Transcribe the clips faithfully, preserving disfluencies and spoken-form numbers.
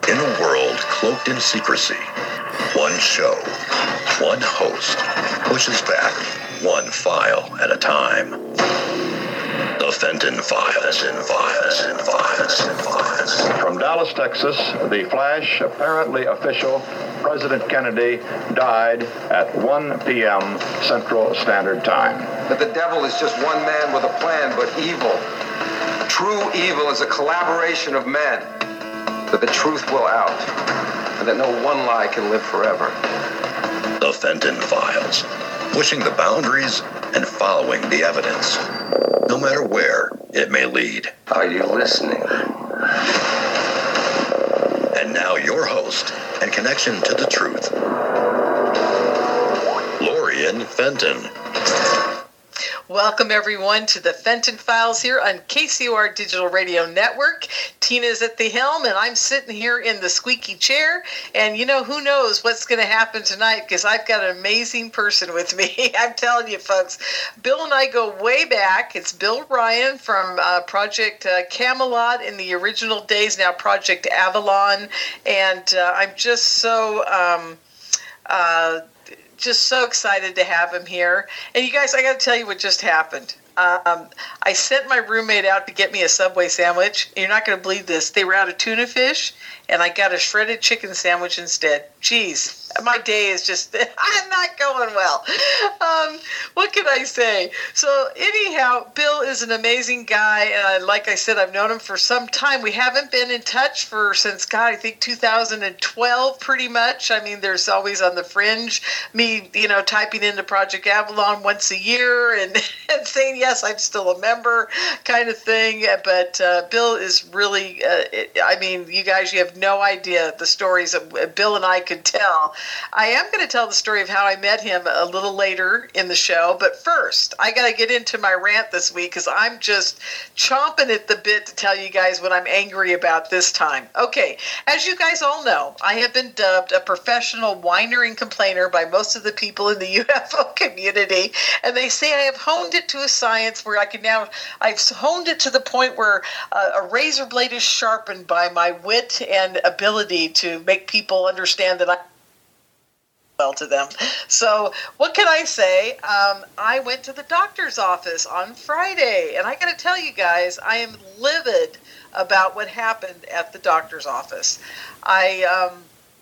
In a world cloaked in secrecy, one show, one host, pushes back one file at a time. The Fenton Files. Fenton Files. Fenton Files. Fenton Files. From Dallas, Texas, the flash, apparently official, President Kennedy died at one p.m. Central Standard Time. But the devil is just one man with a plan, but evil. True evil is a collaboration of men. That the truth will out, and that no one lie can live forever. The Fenton Files. Pushing the boundaries and following the evidence, no matter where it may lead. Are you listening? And now your host and connection to the truth, Lorian Fenton. Welcome, everyone, to the Fenton Files here on K C O R Digital Radio Network. Tina's at the helm, and I'm sitting here in the squeaky chair. And, you know, who knows what's going to happen tonight, because I've got an amazing person with me. I'm telling you, folks. Bill and I go way back. It's Bill Ryan from uh, Project uh, Camelot in the original days, now Project Avalon. And uh, I'm just so... Um, uh, Just so excited to have him here. And you guys, I got to tell you what just happened. Um, I sent my roommate out to get me a Subway sandwich. You're not going to believe this. They were out of tuna fish, and I got a shredded chicken sandwich instead. Jeez, my day is just, I'm not going well. Um, what can I say? So anyhow, Bill is an amazing guy, and I, like I said, I've known him for some time. We haven't been in touch for since, God, I think two thousand twelve, pretty much. I mean, there's always on the fringe, me, you know, typing into Project Avalon once a year and, and saying, yes, I'm still a member kind of thing. But uh, Bill is really, uh, it, I mean, you guys, you have no idea the stories that Bill and I could tell. I am going to tell the story of how I met him a little later in the show, but first, I got to get into my rant this week because I'm just chomping at the bit to tell you guys what I'm angry about this time. Okay, as you guys all know, I have been dubbed a professional whiner and complainer by most of the people in the U F O community, and they say I have honed it to a science where I can now, I've honed it to the point where uh, a razor blade is sharpened by my wit and ability to make people understand that I well to them. So what can I say? Um, I went to the doctor's office on Friday, and I got to tell you guys, I am livid about what happened at the doctor's office. I, um,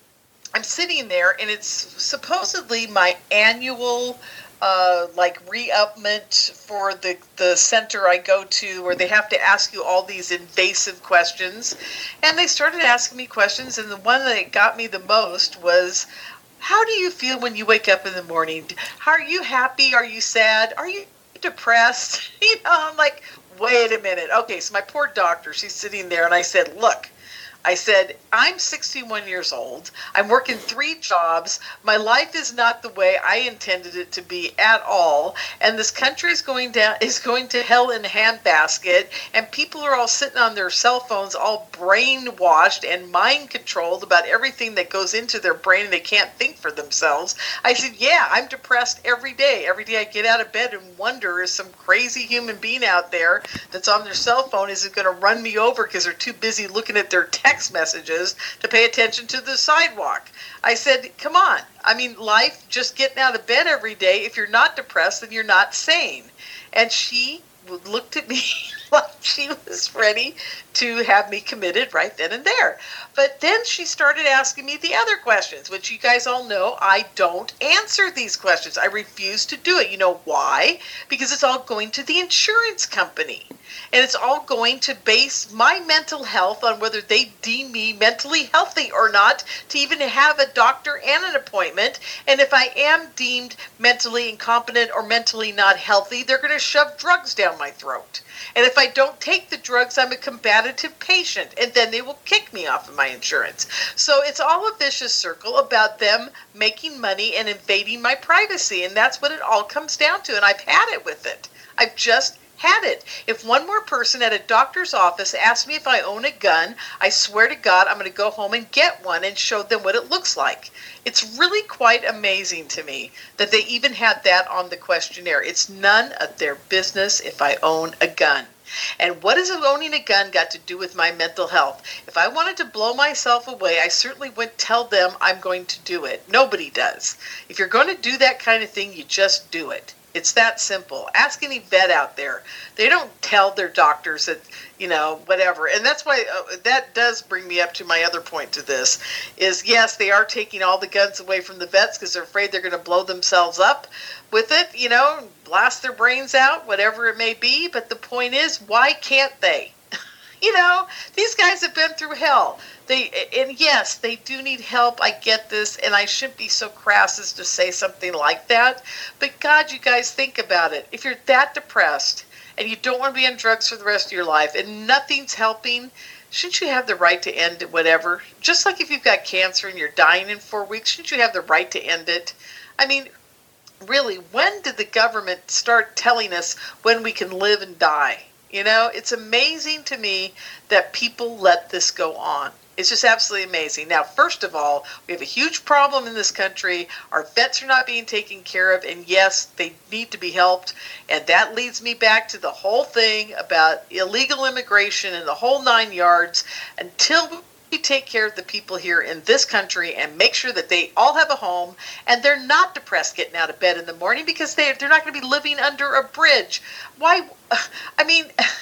I'm sitting there, and it's supposedly my annual Uh, like re-upment for the, the center I go to where they have to ask you all these invasive questions. And they started asking me questions, and the one that got me the most was, how do you feel when you wake up in the morning? How are you happy? Are you sad? Are you depressed? You know, I'm like, wait a minute. Okay, so my poor doctor, she's sitting there, and I said, look, I said, I'm sixty-one years old. I'm working three jobs. My life is not the way I intended it to be at all. And this country is going down, is going to hell in a handbasket. And people are all sitting on their cell phones, all brainwashed and mind controlled about everything that goes into their brain, and they can't think for themselves. I said, yeah, I'm depressed every day. Every day I get out of bed and wonder, is some crazy human being out there that's on their cell phone, is it going to run me over because they're too busy looking at their text messages to pay attention to the sidewalk? I said, come on. I mean, life, just getting out of bed every day, if you're not depressed, then you're not sane. And she looked at me like she was ready to have me committed right then and there. But then she started asking me the other questions, which you guys all know I don't answer these questions. I refuse to do it. You know why? Because it's all going to the insurance company. And it's all going to base my mental health on whether they deem me mentally healthy or not to even have a doctor and an appointment. And if I am deemed mentally incompetent or mentally not healthy, they're going to shove drugs down my throat. And if I don't take the drugs, I'm a combative patient, and then they will kick me off of my insurance. So it's all a vicious circle about them making money and invading my privacy, and that's what it all comes down to, and I've had it with it. I've just had it. If one more person at a doctor's office asks me if I own a gun, I swear to God I'm going to go home and get one and show them what it looks like. It's really quite amazing to me that they even had that on the questionnaire. It's none of their business if I own a gun. And what has owning a gun got to do with my mental health? If I wanted to blow myself away, I certainly wouldn't tell them I'm going to do it. Nobody does. If you're going to do that kind of thing, you just do it. It's that simple. Ask any vet out there. They don't tell their doctors that, you know, whatever. And that's why uh, that does bring me up to my other point to this is, yes, they are taking all the guns away from the vets because they're afraid they're going to blow themselves up with it, you know, blast their brains out, whatever it may be. But the point is, why can't they? You know, these guys have been through hell. They, and yes, they do need help. I get this, and I shouldn't be so crass as to say something like that. But God, you guys, think about it. If you're that depressed and you don't want to be on drugs for the rest of your life and nothing's helping, shouldn't you have the right to end it, whatever? Just like if you've got cancer and you're dying in four weeks, shouldn't you have the right to end it? I mean, really, when did the government start telling us when we can live and die? You know, it's amazing to me that people let this go on. It's just absolutely amazing. Now, first of all, we have a huge problem in this country. Our vets are not being taken care of, and yes, they need to be helped. And that leads me back to the whole thing about illegal immigration and the whole nine yards. Until we take care of the people here in this country and make sure that they all have a home and they're not depressed getting out of bed in the morning because they, they're not going to be living under a bridge. Why? I mean,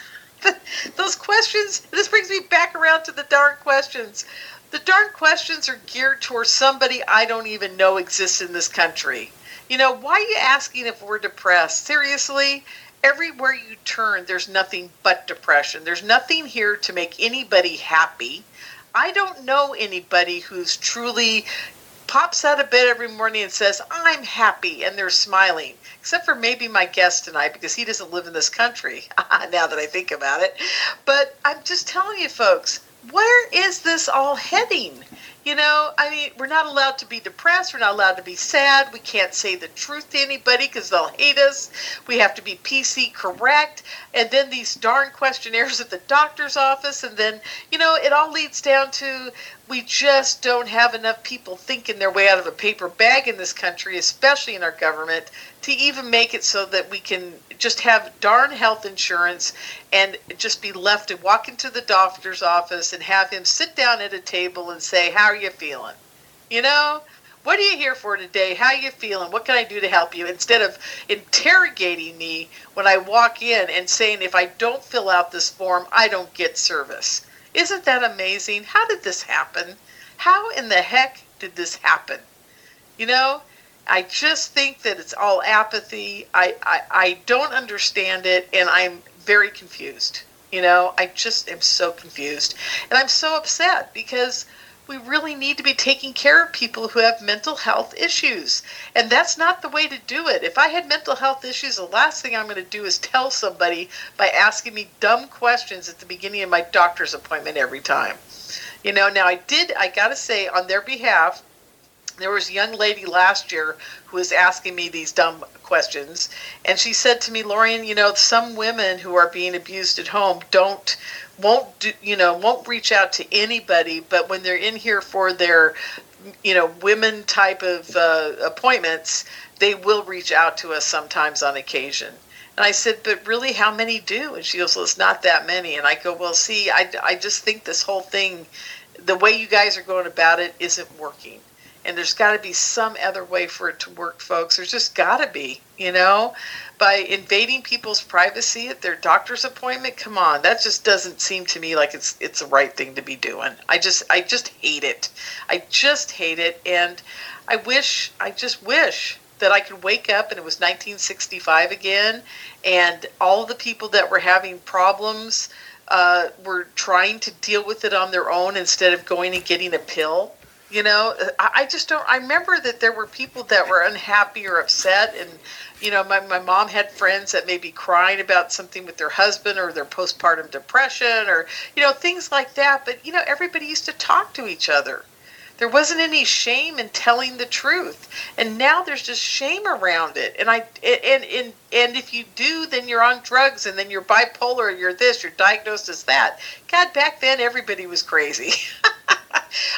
those questions, this brings me back around to the darn questions. The darn questions are geared towards somebody I don't even know exists in this country. You know, why are you asking if we're depressed? Seriously? Everywhere you turn, there's nothing but depression. There's nothing here to make anybody happy. I don't know anybody who's truly pops out of bed every morning and says, I'm happy, and they're smiling, except for maybe my guest tonight because he doesn't live in this country, now that I think about it. But I'm just telling you, folks, where is this all heading? You know, I mean, we're not allowed to be depressed. We're not allowed to be sad. We can't say the truth to anybody because they'll hate us. We have to be P C correct. And then these darn questionnaires at the doctor's office. And then, you know, it all leads down to we just don't have enough people thinking their way out of a paper bag in this country, especially in our government, to even make it so that we can just have darn health insurance and just be left to walk into the doctor's office and have him sit down at a table and say, how are you feeling? You know, what are you here for today? How are you feeling? What can I do to help you? Instead of interrogating me when I walk in and saying, if I don't fill out this form, I don't get service. Isn't that amazing? How did this happen? How in the heck did this happen? You know, I just think that it's all apathy. I, I, I don't understand it, and I'm very confused. You know, I just am so confused. And I'm so upset because we really need to be taking care of people who have mental health issues. And that's not the way to do it. If I had mental health issues, the last thing I'm going to do is tell somebody by asking me dumb questions at the beginning of my doctor's appointment every time. You know, now I did, I got to say, on their behalf, there was a young lady last year who was asking me these dumb questions. And she said to me, Lorian, you know, some women who are being abused at home don't, won't do, you know, won't reach out to anybody, but when they're in here for their, you know, women type of uh, appointments, they will reach out to us sometimes on occasion. And I said, but really, how many do? And she goes, well, it's not that many. And I go, well, see, I, I just think this whole thing, the way you guys are going about it isn't working. And there's got to be some other way for it to work, folks. There's just got to be, you know, by invading people's privacy at their doctor's appointment. Come on, that just doesn't seem to me like it's it's the right thing to be doing. I just I just hate it. I just hate it, and I wish I just wish that I could wake up and it was nineteen sixty-five again, and all of the people that were having problems uh, were trying to deal with it on their own instead of going and getting a pill. You know, I just don't, I remember that there were people that were unhappy or upset. And, you know, my, my mom had friends that may be crying about something with their husband or their postpartum depression or, you know, things like that. But, you know, everybody used to talk to each other. There wasn't any shame in telling the truth. And now there's just shame around it. And I and and and if you do, then you're on drugs and then you're bipolar, you're this, you're diagnosed as that. God, back then everybody was crazy.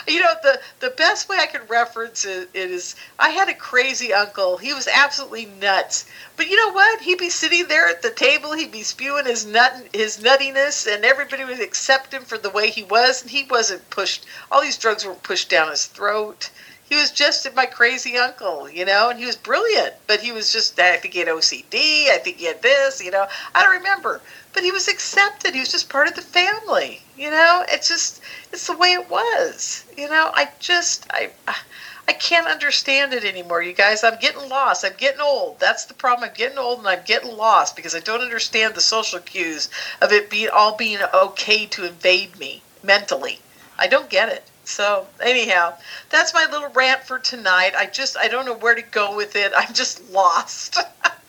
You know, the, the best way I can reference it, it is, I had a crazy uncle. He was absolutely nuts. But you know what? He'd be sitting there at the table. He'd be spewing his nut, his nuttiness, and everybody would accept him for the way he was. And he wasn't pushed. All these drugs weren't pushed down his throat. He was just my crazy uncle, you know, and he was brilliant. But he was just, I think he had O C D. I think he had this, you know. I don't remember. But he was accepted. He was just part of the family, you know. It's just, it's the way it was, you know. I just, I, I can't understand it anymore, you guys. I'm getting lost. I'm getting old. That's the problem. I'm getting old and I'm getting lost because I don't understand the social cues of it being all being okay to invade me mentally. I don't get it. So anyhow, that's my little rant for tonight. I just, I don't know where to go with it. I'm just lost.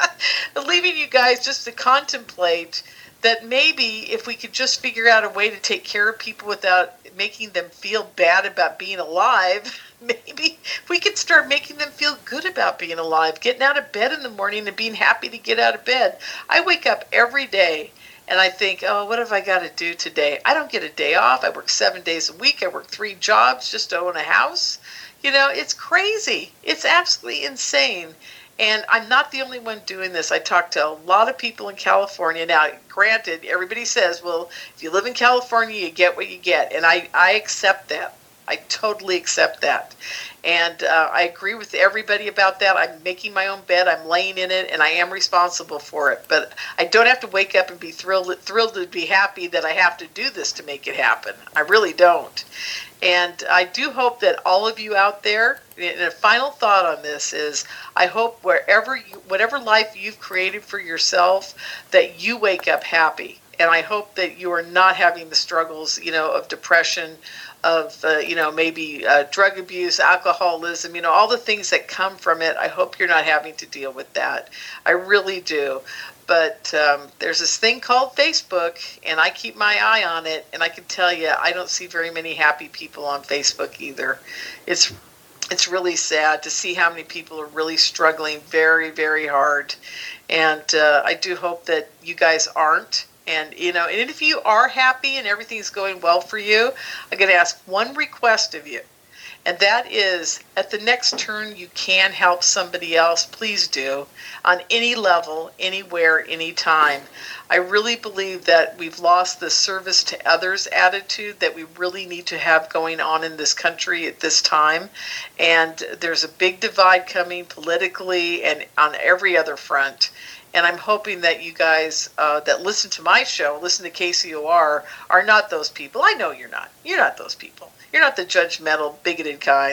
Leaving you guys just to contemplate that maybe if we could just figure out a way to take care of people without making them feel bad about being alive, maybe we could start making them feel good about being alive, getting out of bed in the morning and being happy to get out of bed. I wake up every day and I think, oh, what have I got to do today? I don't get a day off. I work seven days a week. I work three jobs just to own a house. You know, it's crazy. It's absolutely insane. And I'm not the only one doing this. I talk to a lot of people in California. Now, granted, everybody says, well, if you live in California, you get what you get. And I, I accept that. I totally accept that. And uh, I agree with everybody about that. I'm making my own bed. I'm laying in it, and I am responsible for it. But I don't have to wake up and be thrilled, thrilled to be happy that I have to do this to make it happen. I really don't. And I do hope that all of you out there, and a final thought on this is, I hope wherever you, whatever life you've created for yourself, that you wake up happy. And I hope that you are not having the struggles, you know, of depression, of, uh, you know, maybe uh, drug abuse, alcoholism, you know, all the things that come from it. I hope you're not having to deal with that. I really do. But um, there's this thing called Facebook, and I keep my eye on it, and I can tell you, I don't see very many happy people on Facebook either. It's it's really sad to see how many people are really struggling very, very hard. And uh, I do hope that you guys aren't. And, you know, and if you are happy and everything's going well for you, I'm going to ask one request of you. And that is, at the next turn, you can help somebody else. Please do, on any level, anywhere, anytime. I really believe that we've lost the service to others attitude that we really need to have going on in this country at this time. And there's a big divide coming politically and on every other front. And I'm hoping that you guys uh, that listen to my show, listen to K C O R, are not those people. I know you're not. You're not those people. You're not the judgmental, bigoted kind.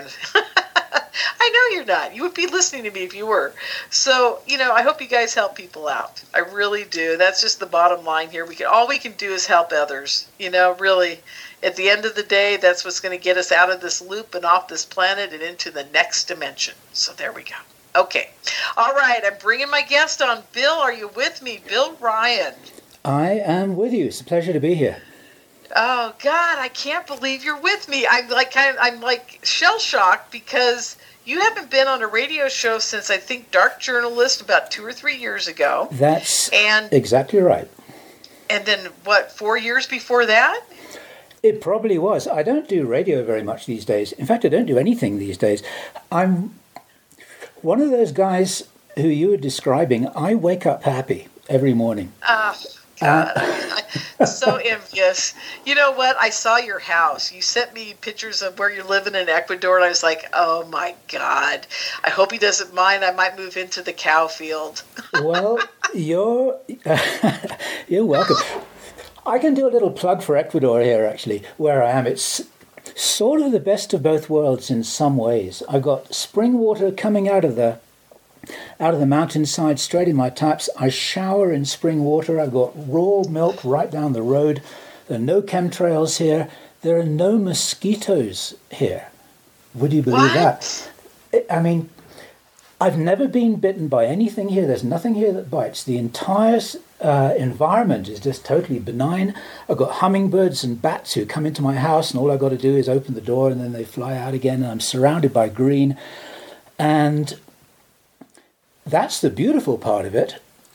I know you're not. You would be listening to me if you were. So, you know, I hope you guys help people out. I really do. That's just the bottom line here. We can all we can do is help others. You know, really, at the end of the day, that's what's going to get us out of this loop and off this planet and into the next dimension. So there we go. Okay. All right. I'm bringing my guest on. Bill, are you with me? Bill Ryan. I am with you. It's a pleasure to be here. Oh God, I can't believe you're with me. I'm like kind of, I'm like shell shocked because you haven't been on a radio show since I think Dark Journalist about two or three years ago. That's and exactly right. And then what? Four years before that? It probably was. I don't do radio very much these days. In fact, I don't do anything these days. I'm one of those guys who you were describing. I wake up happy every morning. Ah. Uh, God, I'm so envious. You know what? I saw your house. You sent me pictures of where you're living in Ecuador, and I was like, oh, my God. I hope he doesn't mind. I might move into the cow field. Well, you're, you're welcome. I can do a little plug for Ecuador here, actually, where I am. It's sort of the best of both worlds in some ways. I've got spring water coming out of the out of the mountainside straight in my taps. I shower in spring water. I've got raw milk right down the road. There are no chemtrails here. There are no mosquitoes here. Would you believe what? that? I mean, I've never been bitten by anything here. There's nothing here that bites. The entire uh, environment is just totally benign. I've got hummingbirds and bats who come into my house, and all I've got to do is open the door and then they fly out again, and I'm surrounded by green. And that's the beautiful part of it.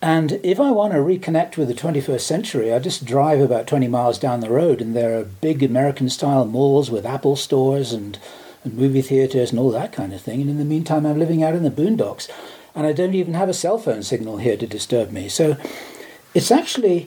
And if I want to reconnect with the twenty-first century, I just drive about twenty miles down the road and there are big American-style malls with Apple stores and, and movie theaters and all that kind of thing. And in the meantime, I'm living out in the boondocks. And I don't even have a cell phone signal here to disturb me. So it's actually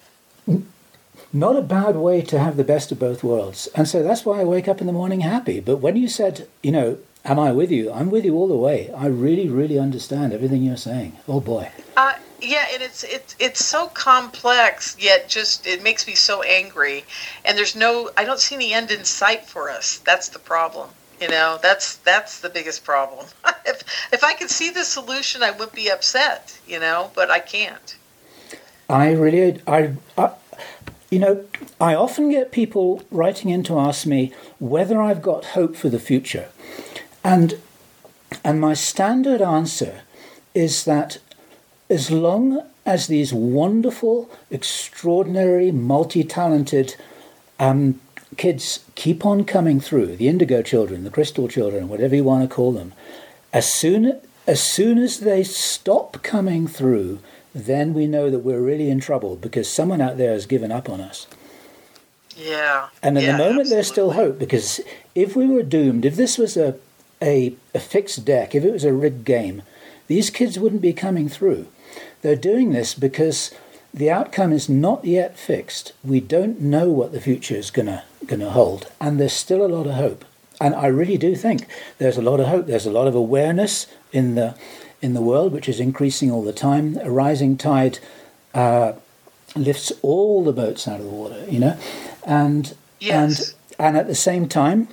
not a bad way to have the best of both worlds. And so that's why I wake up in the morning happy. But when you said, you know, am I with you? I'm with you all the way. I really, really understand everything you're saying. Oh, boy. Uh, yeah, and it's it's it's so complex, yet just it makes me so angry. And there's no, I don't see any end in sight for us. That's the problem. You know, that's that's the biggest problem. if if I could see the solution, I wouldn't be upset. You know, but I can't. I really, I, I, you know, I often get people writing in to ask me whether I've got hope for the future, and and my standard answer is that as long as these wonderful, extraordinary, multi-talented um, kids keep on coming through, the indigo children, the crystal children, whatever you want to call them, as soon as soon as they stop coming through, then we know that we're really in trouble because someone out there has given up on us. Yeah. And at yeah, the moment, absolutely. there's still hope, because if we were doomed, if this was a, a a fixed deck, if it was a rigged game, these kids wouldn't be coming through. They're doing this because the outcome is not yet fixed. We don't know what the future is gonna gonna hold, and there's still a lot of hope. And I really do think there's a lot of hope. There's a lot of awareness in the in the world, which is increasing all the time. A rising tide uh, lifts all the boats out of the water, you know, and yes. and and at the same time,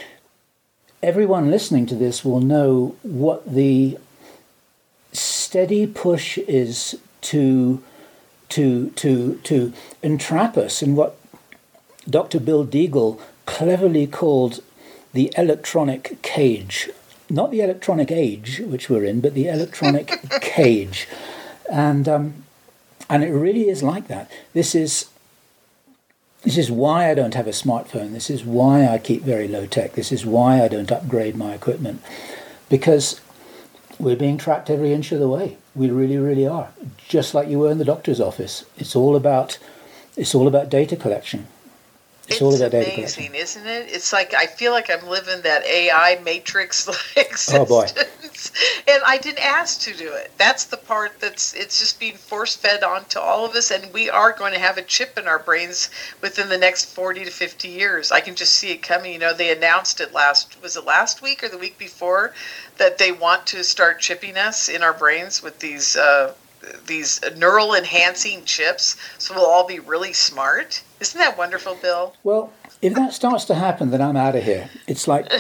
everyone listening to this will know what the steady push is to to to to entrap us in what Doctor Bill Deagle cleverly called the electronic cage. Not the electronic age, which we're in, but the electronic cage. And um, and it really is like that. This is this is why I don't have a smartphone. This is why I keep very low tech. This is why I don't upgrade my equipment. Because we're being tracked every inch of the way. We really, really are. Just like you were in the doctor's office. It's all about it's all about data collection. It's, it's all about data amazing, collection. Isn't it? It's like I feel like I'm living that A I matrix existence. Oh boy! And I didn't ask to do it. That's the part that's it's just being force fed onto all of us, and we are going to have a chip in our brains within the next forty to fifty years. I can just see it coming. You know, they announced it last was it last week or the week before that they want to start chipping us in our brains with these uh, these neural enhancing chips, so we'll all be really smart. Isn't that wonderful, Bill? Well, if that starts to happen, then I'm out of here. It's like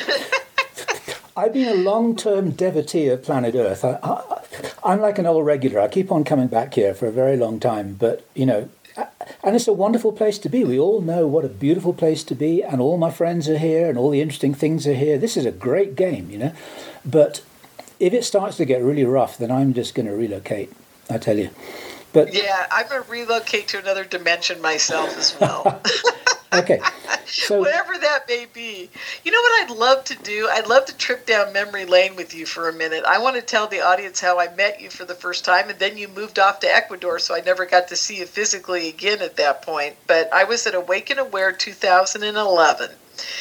I've been a long-term devotee of planet Earth. I, I, I'm like an old regular. I keep on coming back here for a very long time. But, you know, and it's a wonderful place to be. We all know what a beautiful place to be, and all my friends are here, and all the interesting things are here. This is a great game, you know. But if it starts to get really rough, then I'm just going to relocate, I tell you. But yeah, I'm going to relocate to another dimension myself as well. Okay. So, whatever that may be. You know what I'd love to do? I'd love to trip down memory lane with you for a minute. I want to tell the audience how I met you for the first time, and then you moved off to Ecuador, so I never got to see you physically again at that point. But I was at Awaken Aware two thousand eleven.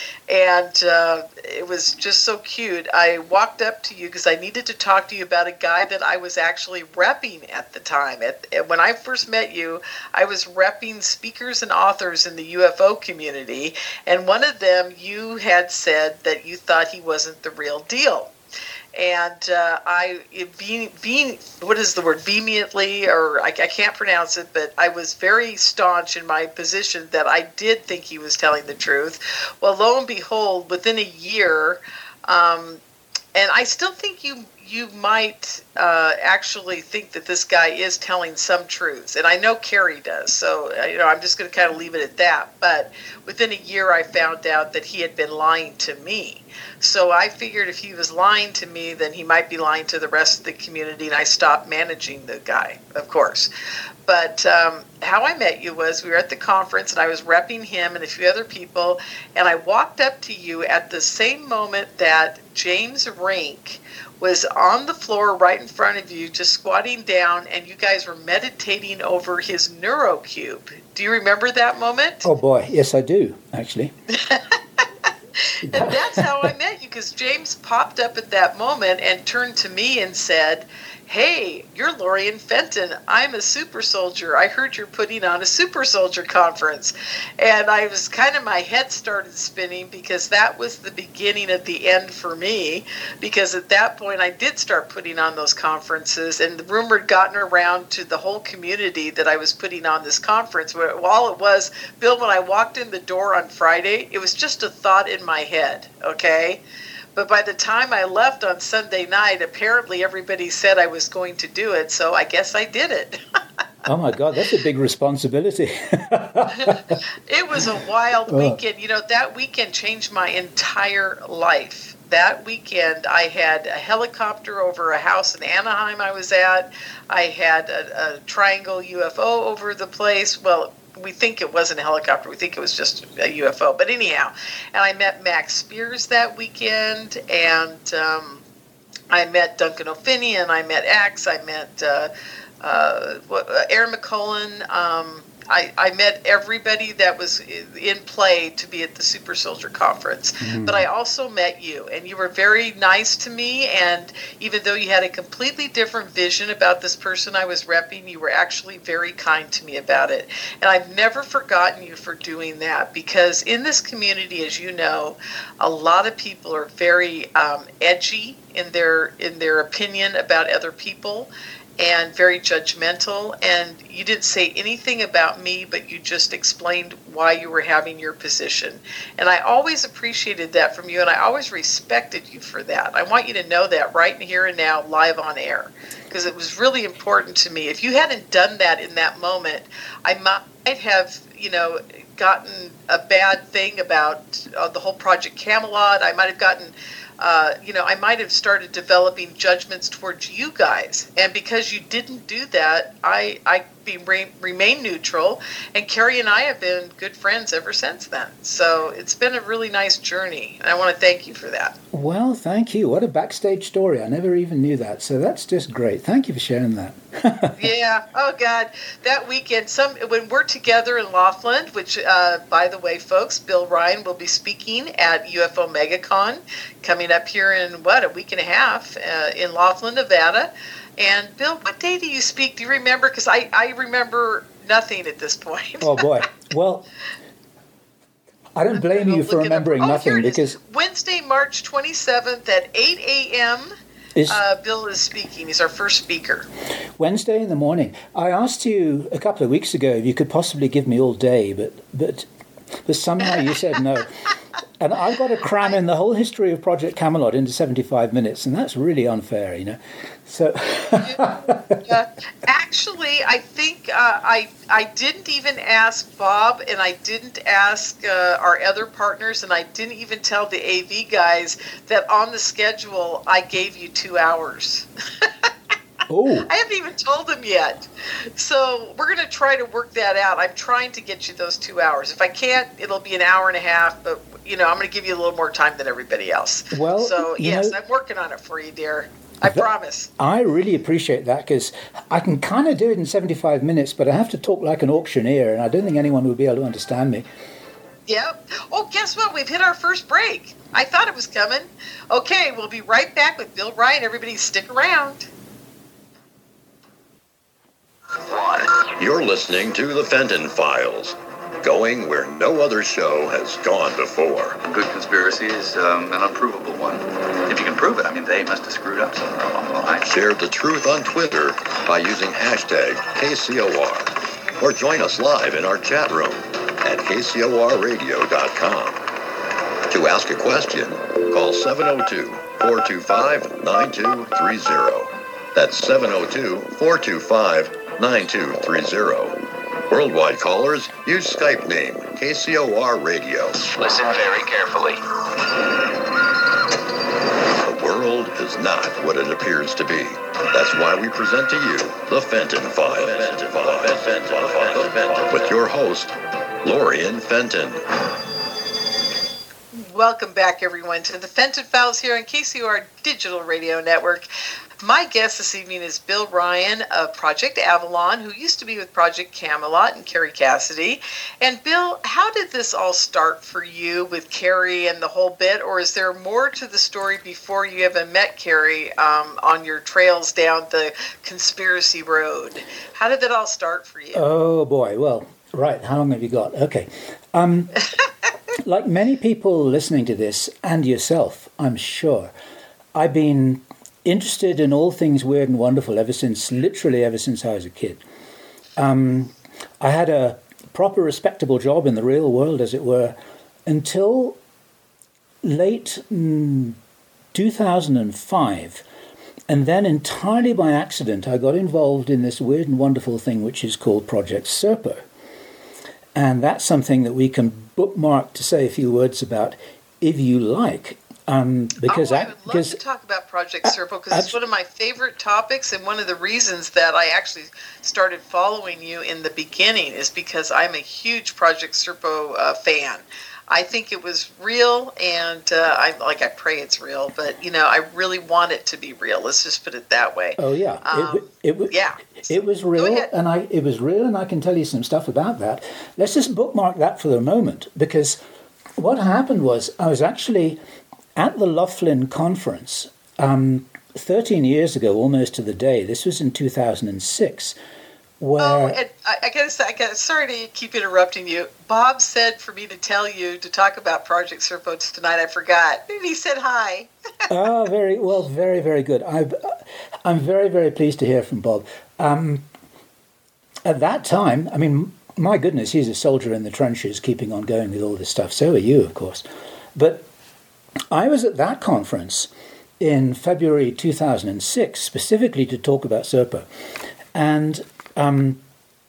And uh, it was just so cute. I walked up to you because I needed to talk to you about a guy that I was actually repping at the time. At, at, when I first met you, I was repping speakers and authors in the U F O community. And one of them, you had said that you thought he wasn't the real deal. And uh, I, being, being, what is the word, vehemently, or I, I can't pronounce it, but I was very staunch in my position that I did think he was telling the truth. Well, lo and behold, within a year, um, and I still think you you might uh, actually think that this guy is telling some truths, and I know Carrie does. So you know, I'm just going to kind of leave it at that. But within a year, I found out that he had been lying to me. So I figured if he was lying to me, then he might be lying to the rest of the community, and I stopped managing the guy, of course. But um, how I met you was we were at the conference, and I was repping him and a few other people, and I walked up to you at the same moment that James Rink was on the floor right in front of you, just squatting down, and you guys were meditating over his NeuroCube. Do you remember that moment? Oh boy, yes I do, actually. And that's how I met you, because James popped up at that moment and turned to me and said, "Hey, you're Lorian Fenton. I'm a super soldier. I heard you're putting on a super soldier conference." And I was kind of, my head started spinning, because that was the beginning of the end for me, because at that point I did start putting on those conferences, and the rumor had gotten around to the whole community that I was putting on this conference. All it was, Bill, when I walked in the door on Friday, it was just a thought in my head, okay? But by the time I left on Sunday night, apparently everybody said I was going to do it, so I guess I did it. Oh my God, that's a big responsibility. It was a wild weekend. You know, that weekend changed my entire life. That weekend, I had a helicopter over a house in Anaheim I was at. I had a, a triangle U F O over the place. Well, we think it wasn't a helicopter. We think it was just a U F O. But anyhow, and I met Max Spears that weekend, and um, I met Duncan O'Finian, I met Axe, I met uh, uh, Aaron McCullen. Um, I, I met everybody that was in play to be at the Super Soldier Conference. Mm-hmm. But I also met you, and you were very nice to me, and even though you had a completely different vision about this person I was repping, you were actually very kind to me about it. And I've never forgotten you for doing that, because in this community, as you know, a lot of people are very um, edgy in their in their opinion about other people, and very judgmental, and you didn't say anything about me, but you just explained why you were having your position. And I always appreciated that from you, and I always respected you for that. I want you to know that right here and now, live on air, because it was really important to me. If you hadn't done that in that moment, I might have, you know, gotten a bad thing about uh, the whole Project Camelot. I might have gotten Uh, you know, I might have started developing judgments towards you guys. And because you didn't do that, I, I be, re, remain neutral. And Carrie and I have been good friends ever since then. So it's been a really nice journey. And I want to thank you for that. Well, thank you. What a backstage story. I never even knew that. So that's just great. Thank you for sharing that. Yeah. Oh, God. That weekend, some when we're together in Laughlin, which, uh, by the way, folks, Bill Ryan will be speaking at U F O MegaCon coming up here in, what, a week and a half uh, in Laughlin, Nevada. And, Bill, what day do you speak? Do you remember? Because I, I remember nothing at this point. Oh, boy. Well, I don't blame you for remembering oh, nothing, because Wednesday, March twenty-seventh at eight a.m., Is, uh, Bill is speaking. He's our first speaker. Wednesday in the morning. I asked you a couple of weeks ago if you could possibly give me all day, but but, but somehow you said no. And I've got to cram in the whole history of Project Camelot into seventy-five minutes, and that's really unfair, you know. So, yeah. Actually, I think uh, I I didn't even ask Bob, and I didn't ask uh, our other partners, and I didn't even tell the A V guys that on the schedule I gave you two hours. Oh. I haven't even told them yet. So we're going to try to work that out. I'm trying to get you those two hours. If I can't, it'll be an hour and a half, but, you know, I'm going to give you a little more time than everybody else. Well, so, yes, know, I'm working on it for you, dear. I that, promise. I really appreciate that, because I can kind of do it in seventy-five minutes, but I have to talk like an auctioneer, and I don't think anyone will be able to understand me. Yep. Oh, guess what? We've hit our first break. I thought it was coming. Okay, we'll be right back with Bill Ryan. Everybody stick around. You're listening to The Fenton Files, going where no other show has gone before. A good conspiracy is um, an unprovable one. If you can prove it, I mean, they must have screwed up somewhere along the line. Share the truth on Twitter by using hashtag K C O R, or join us live in our chat room at K C O R radio dot com. To ask a question, call seven oh two, four two five, nine two three zero. That's seven oh two, four two five, nine two three zero. Worldwide callers, use Skype name K C O R Radio. Listen very carefully. The world is not what it appears to be. That's why we present to you The Fenton Files, with your host, Lorian Fenton. Welcome back, everyone, to the Fenton Files here on K C O R Digital Radio Network. My guest this evening is Bill Ryan of Project Avalon, who used to be with Project Camelot and Kerry Cassidy. And Bill, how did this all start for you with Kerry and the whole bit, or is there more to the story before you even met Kerry um, on your trails down the conspiracy road? How did that all start for you? Oh, boy. Well, right. How long have you got? Okay. Um, like many people listening to this, and yourself, I'm sure, I've been interested in all things weird and wonderful ever since, literally ever since I was a kid. Um, I had a proper, respectable job in the real world, as it were, until late mm, two thousand five. And then entirely by accident, I got involved in this weird and wonderful thing which is called Project Serpo. And that's something that we can bookmark to say a few words about if you like. Um, because oh, I I, would love because, to talk about Project Serpo because it's one of my favorite topics, and one of the reasons that I actually started following you in the beginning is because I'm a huge Project Serpo uh, fan. I think it was real, and uh, I like. I pray it's real, but you know, I really want it to be real. Let's just put it that way. Oh yeah, um, it, it, yeah, it was real, and I it was real, and I can tell you some stuff about that. Let's just bookmark that for the moment, because what happened was I was actually at the Laughlin conference um, thirteen years ago, almost to the day. This was in two thousand six. Where... Oh, and I, I gotta say, I gotta, sorry to keep interrupting you. Bob said for me to tell you to talk about Project Serpo tonight. I forgot. And he said hi. Oh, very well, very, very good. I, I'm very, very pleased to hear from Bob. Um, at that time, I mean, my goodness, he's a soldier in the trenches, keeping on going with all this stuff. So are you, of course. But I was at that conference in February two thousand six, specifically to talk about Serpo. And Um,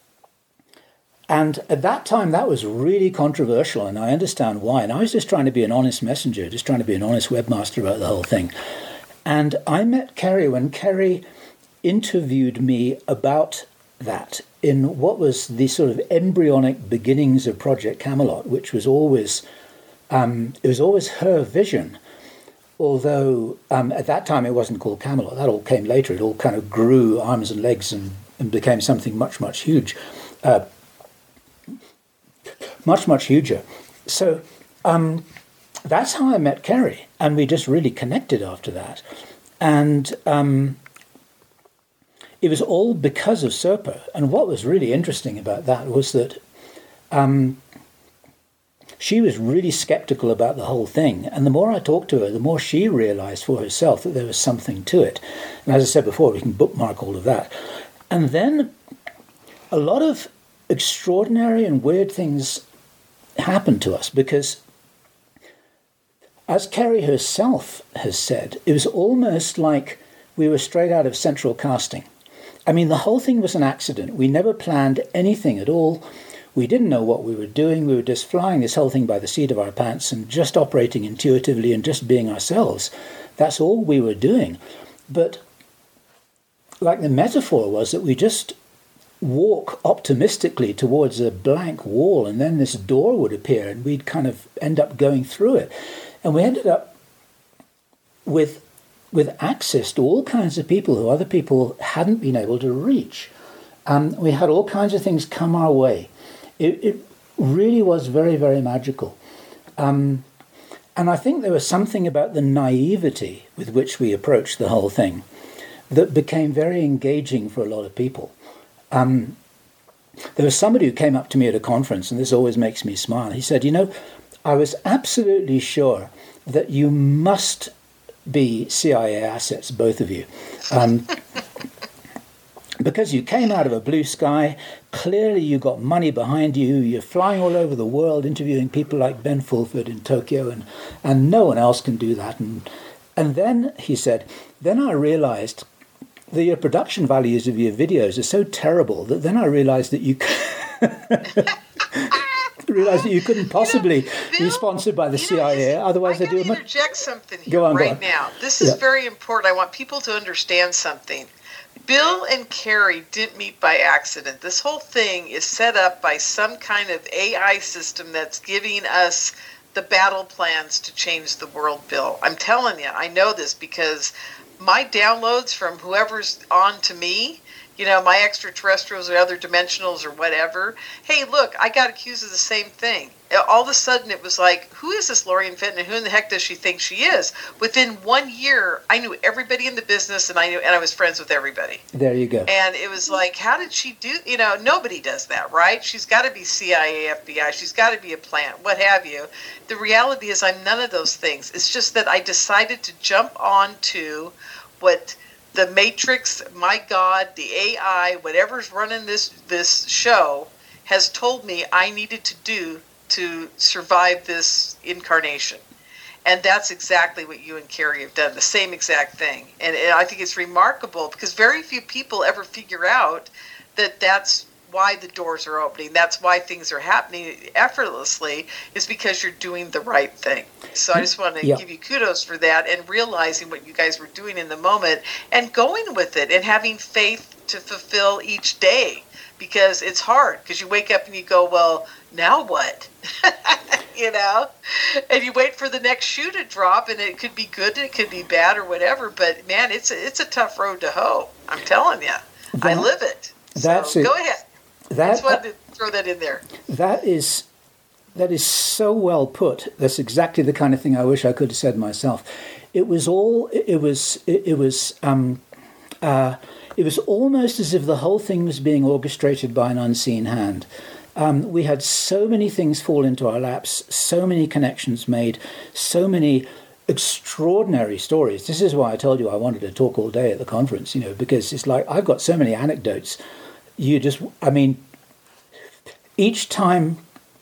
and at that time, that was really controversial, and I understand why. And I was just trying to be an honest messenger, just trying to be an honest webmaster about the whole thing. And I met Kerry when Kerry interviewed me about that in what was the sort of embryonic beginnings of Project Camelot, which was always um, it was always her vision. Although um, at that time it wasn't called Camelot, that all came later. It all kind of grew arms and legs and and became something much, much huge, uh, much, much huger. So um, that's how I met Kerry, and we just really connected after that. And um, it was all because of Serpo. And what was really interesting about that was that um, she was really skeptical about the whole thing. And the more I talked to her, the more she realized for herself that there was something to it. And as I said before, we can bookmark all of that. And then a lot of extraordinary and weird things happened to us because, as Kerry herself has said, it was almost like we were straight out of central casting. I mean, the whole thing was an accident. We never planned anything at all. We didn't know what we were doing. We were just flying this whole thing by the seat of our pants and just operating intuitively and just being ourselves. That's all we were doing. But like the metaphor was that we just walk optimistically towards a blank wall, and then this door would appear and we'd kind of end up going through it. And we ended up with with access to all kinds of people who other people hadn't been able to reach. Um, we had all kinds of things come our way. It, it really was very, very magical. Um, and I think there was something about the naivety with which we approached the whole thing that became very engaging for a lot of people. Um, there was somebody who came up to me at a conference, and this always makes me smile. He said, you know, I was absolutely sure that you must be C I A assets, both of you. Um, because you came out of a blue sky, clearly you got money behind you, you're flying all over the world interviewing people like Ben Fulford in Tokyo, and, and no one else can do that. And, and then, he said, then I realized that your production values of your videos are so terrible that then I realized that you realized that you couldn't possibly you know, Bill, be sponsored by the you C I A. know, Otherwise, I they do. got to interject something here go on, right go on. now. This is Yeah. very important. I want people to understand something. Bill and Kerry didn't meet by accident. This whole thing is set up by some kind of A I system that's giving us the battle plans to change the world, Bill. I'm telling you, I know this because my downloads from whoever's on to me, you know, my extraterrestrials or other dimensionals or whatever, hey, look, I got accused of the same thing. All of a sudden it was like, who is this Lorien Fenton and who in the heck does she think she is? Within one year, I knew everybody in the business and I knew, and I was friends with everybody. There you go. And it was like, how did she do, you know, nobody does that, right? She's got to be C I A, F B I, she's got to be a plant, what have you. The reality is I'm none of those things. It's just that I decided to jump onto what the Matrix, my God, the A I, whatever's running this this show has told me I needed to do to survive this incarnation. And that's exactly what you and Carrie have done, the same exact thing. And, and I think it's remarkable because very few people ever figure out that that's why the doors are opening. That's why things are happening effortlessly, is because you're doing the right thing. So I just want to yeah. give you kudos for that and realizing what you guys were doing in the moment and going with it and having faith to fulfill each day, because it's hard because you wake up and you go, well, now what? You know, and you wait for the next shoe to drop, and it could be good, it could be bad or whatever, but man, it's a, it's a tough road to hoe. I'm telling you, that, I live it. That's so it. Go ahead. That, I just wanted to throw that in there. That is, that is so well put. That's exactly the kind of thing I wish I could have said myself. It was all, it was, it, it was, um, uh, it was almost as if the whole thing was being orchestrated by an unseen hand. Um, we had so many things fall into our laps, so many connections made, so many extraordinary stories. This is why I told you I wanted to talk all day at the conference, you know, because it's like I've got so many anecdotes. You just, I mean, each time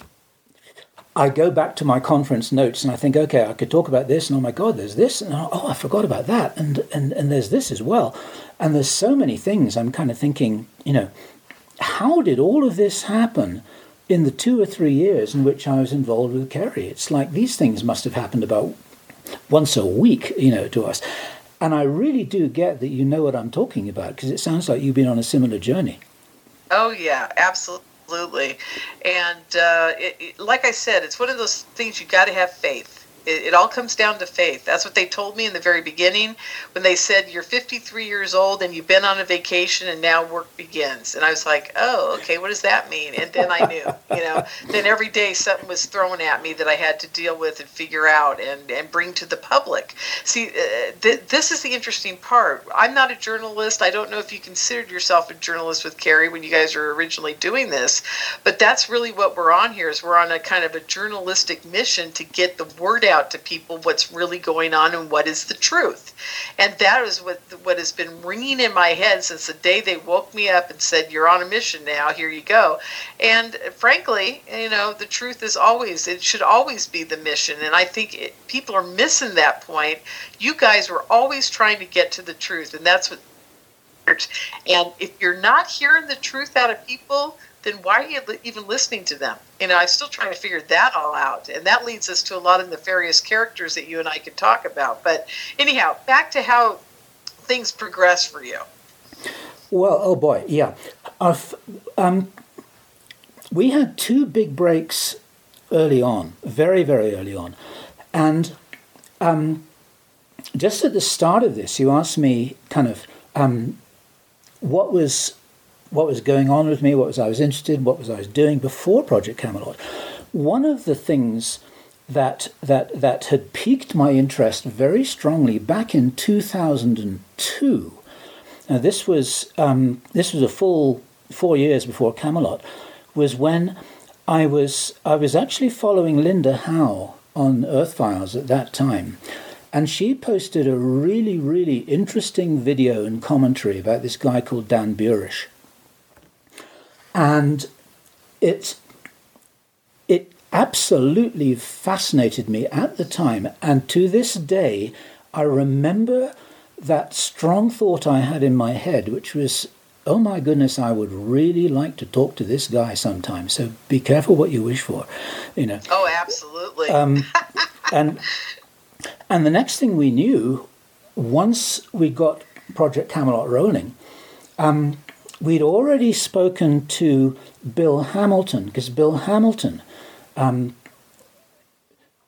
I go back to my conference notes and I think, okay, I could talk about this, and oh my God, there's this, and oh, I forgot about that, and, and, and there's this as well. And there's so many things I'm kind of thinking, you know, how did all of this happen in the two or three years in which I was involved with Carrie? It's like these things must have happened about once a week, you know, to us. And I really do get that you know what I'm talking about, because it sounds like you've been on a similar journey. Oh, yeah, absolutely. And uh, it, it, like I said, it's one of those things you got to have faith. It, it all comes down to faith. That's what they told me in the very beginning when they said, you're fifty-three years old and you've been on a vacation and now work begins. And I was like, oh, okay, what does that mean? And then I knew, you know, then every day something was thrown at me that I had to deal with and figure out and, and bring to the public. See, uh, th- this is the interesting part. I'm not a journalist. I don't know if you considered yourself a journalist with Carrie when you guys were originally doing this, but that's really what we're on here, is we're on a kind of a journalistic mission to get the word out to people what's really going on and what is the truth. And that is what what has been ringing in my head since the day they woke me up and said, you're on a mission now, here you go. And frankly, you know, the truth is always, it should always be the mission. And I think it, people are missing that point. You guys were always trying to get to the truth, and that's what. And if you're not hearing the truth out of people, then why are you even listening to them? You know, I'm still trying to figure that all out. And that leads us to a lot of nefarious characters that you and I could talk about. But anyhow, back to how things progress for you. Well, oh boy, yeah. I've, um, we had two big breaks early on, very, very early on. And um, just at the start of this, you asked me kind of um, what was... what was going on with me, what was I was interested in, what was I was doing before Project Camelot. One of the things that that that had piqued my interest very strongly back in two thousand two. Now this was um, this was a full four years before Camelot, was when I was I was actually following Linda Howe on Earth Files at that time. And she posted a really, really interesting video and commentary about this guy called Dan Burish. And it it absolutely fascinated me at the time. And to this day, I remember that strong thought I had in my head, which was, oh my goodness, I would really like to talk to this guy sometime. So be careful what you wish for, you know. Oh, absolutely. um, and and the next thing we knew, once we got Project Camelot rolling, um, we'd already spoken to Bill Hamilton, because Bill Hamilton um,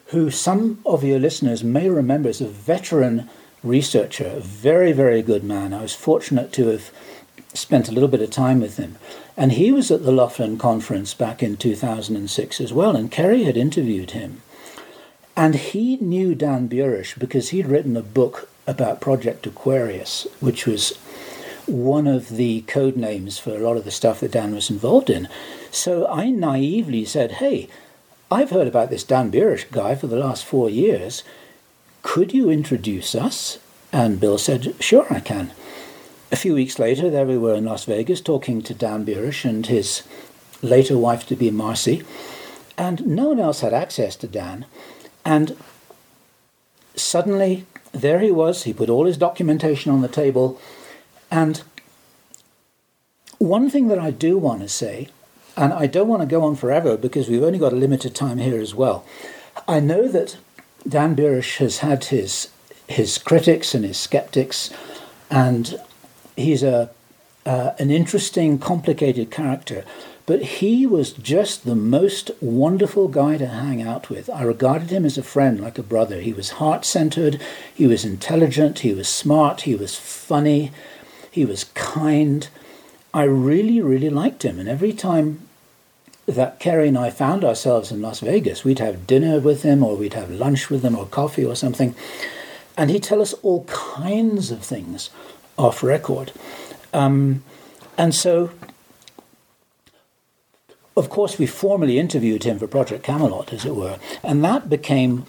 who some of your listeners may remember as a veteran researcher, a very, very good man. I was fortunate to have spent a little bit of time with him. And he was at the Laughlin Conference back in two thousand six as well, and Kerry had interviewed him. And he knew Dan Burisch because he'd written a book about Project Aquarius, which was one of the code names for a lot of the stuff that Dan was involved in. So I naively said, hey, I've heard about this Dan Burisch guy for the last four years. Could you introduce us? And Bill said, sure, I can. A few weeks later, there we were in Las Vegas talking to Dan Burisch and his later wife-to-be, Marcy. And no one else had access to Dan. And suddenly, there he was. He put all his documentation on the table. And one thing that I do want to say, and I don't want to go on forever because we've only got a limited time here as well. I know that Dan Burisch has had his his critics and his skeptics, and he's a uh, an interesting, complicated character. But he was just the most wonderful guy to hang out with. I regarded him as a friend, like a brother. He was heart-centered, he was intelligent, he was smart, he was funny, he was kind. I really, really liked him. And every time that Kerry and I found ourselves in Las Vegas, we'd have dinner with him, or we'd have lunch with him, or coffee or something. And he'd tell us all kinds of things off record. Um, and so, of course, we formally interviewed him for Project Camelot, as it were. And that became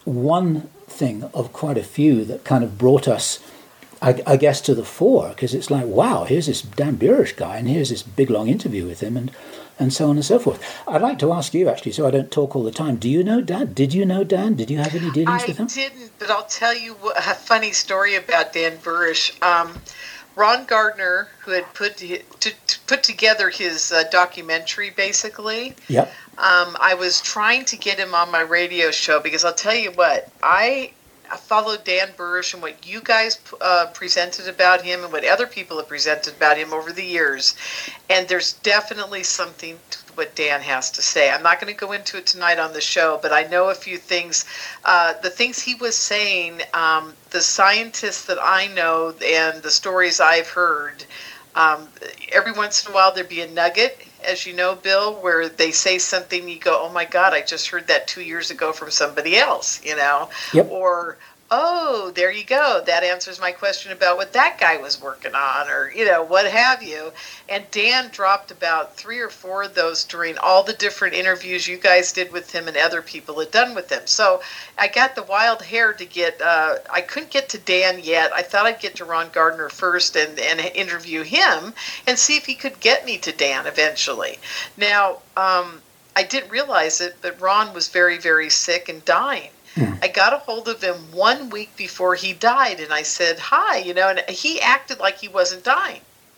one thing of quite a few that kind of brought us, I, I guess, to the fore. Because it's like, wow, here's this Dan Burisch guy, and here's this big, long interview with him, and, and so on and so forth. I'd like to ask you, actually, so I don't talk all the time. Do you know Dan? Did you know Dan? Did you have any dealings I with him? I didn't, but I'll tell you a funny story about Dan Burisch. Um, Ron Gardner, who had put to, to put together his uh, documentary, basically. Yep. Um, I was trying to get him on my radio show because I'll tell you what, I, I followed Dan Burisch and what you guys uh, presented about him and what other people have presented about him over the years, and there's definitely something to what Dan has to say. I'm not going to go into it tonight on the show, but I know a few things. Uh, the things he was saying, um, the scientists that I know and the stories I've heard, um, every once in a while there'd be a nugget, as you know, Bill, where they say something, you go, oh my God, I just heard that two years ago from somebody else, you know? Yep. Or, oh, there you go. That answers my question about what that guy was working on, or, you know, what have you. And Dan dropped about three or four of those during all the different interviews you guys did with him and other people had done with him. So I got the wild hair to get, uh, I couldn't get to Dan yet. I thought I'd get to Ron Gardner first and, and interview him and see if he could get me to Dan eventually. Now, um, I didn't realize it, but Ron was very, very sick and dying. I got a hold of him one week before he died, and I said, hi, you know, and he acted like he wasn't dying.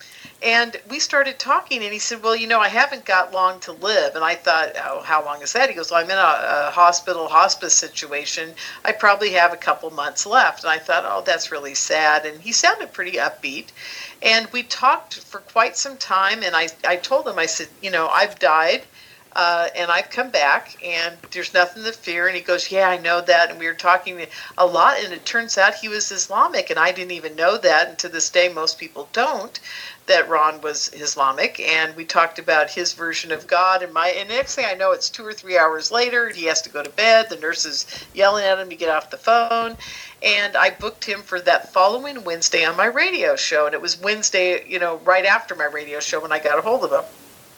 And we started talking, and he said, well, you know, I haven't got long to live. And I thought, oh, how long is that? He goes, well, I'm in a, a hospital hospice situation. I probably have a couple months left. And I thought, oh, that's really sad. And he sounded pretty upbeat. And we talked for quite some time, and I, I told him, I said, you know, I've died. Uh, and I've come back, and there's nothing to fear. And he goes, yeah, I know that. And we were talking a lot, and it turns out he was Islamic, and I didn't even know that. And to this day, most people don't, that Ron was Islamic. And we talked about his version of God. And my and the next thing I know, it's two or three hours later, he has to go to bed. The nurse is yelling at him to get off the phone. And I booked him for that following Wednesday on my radio show. And it was Wednesday, you know, right after my radio show when I got a hold of him.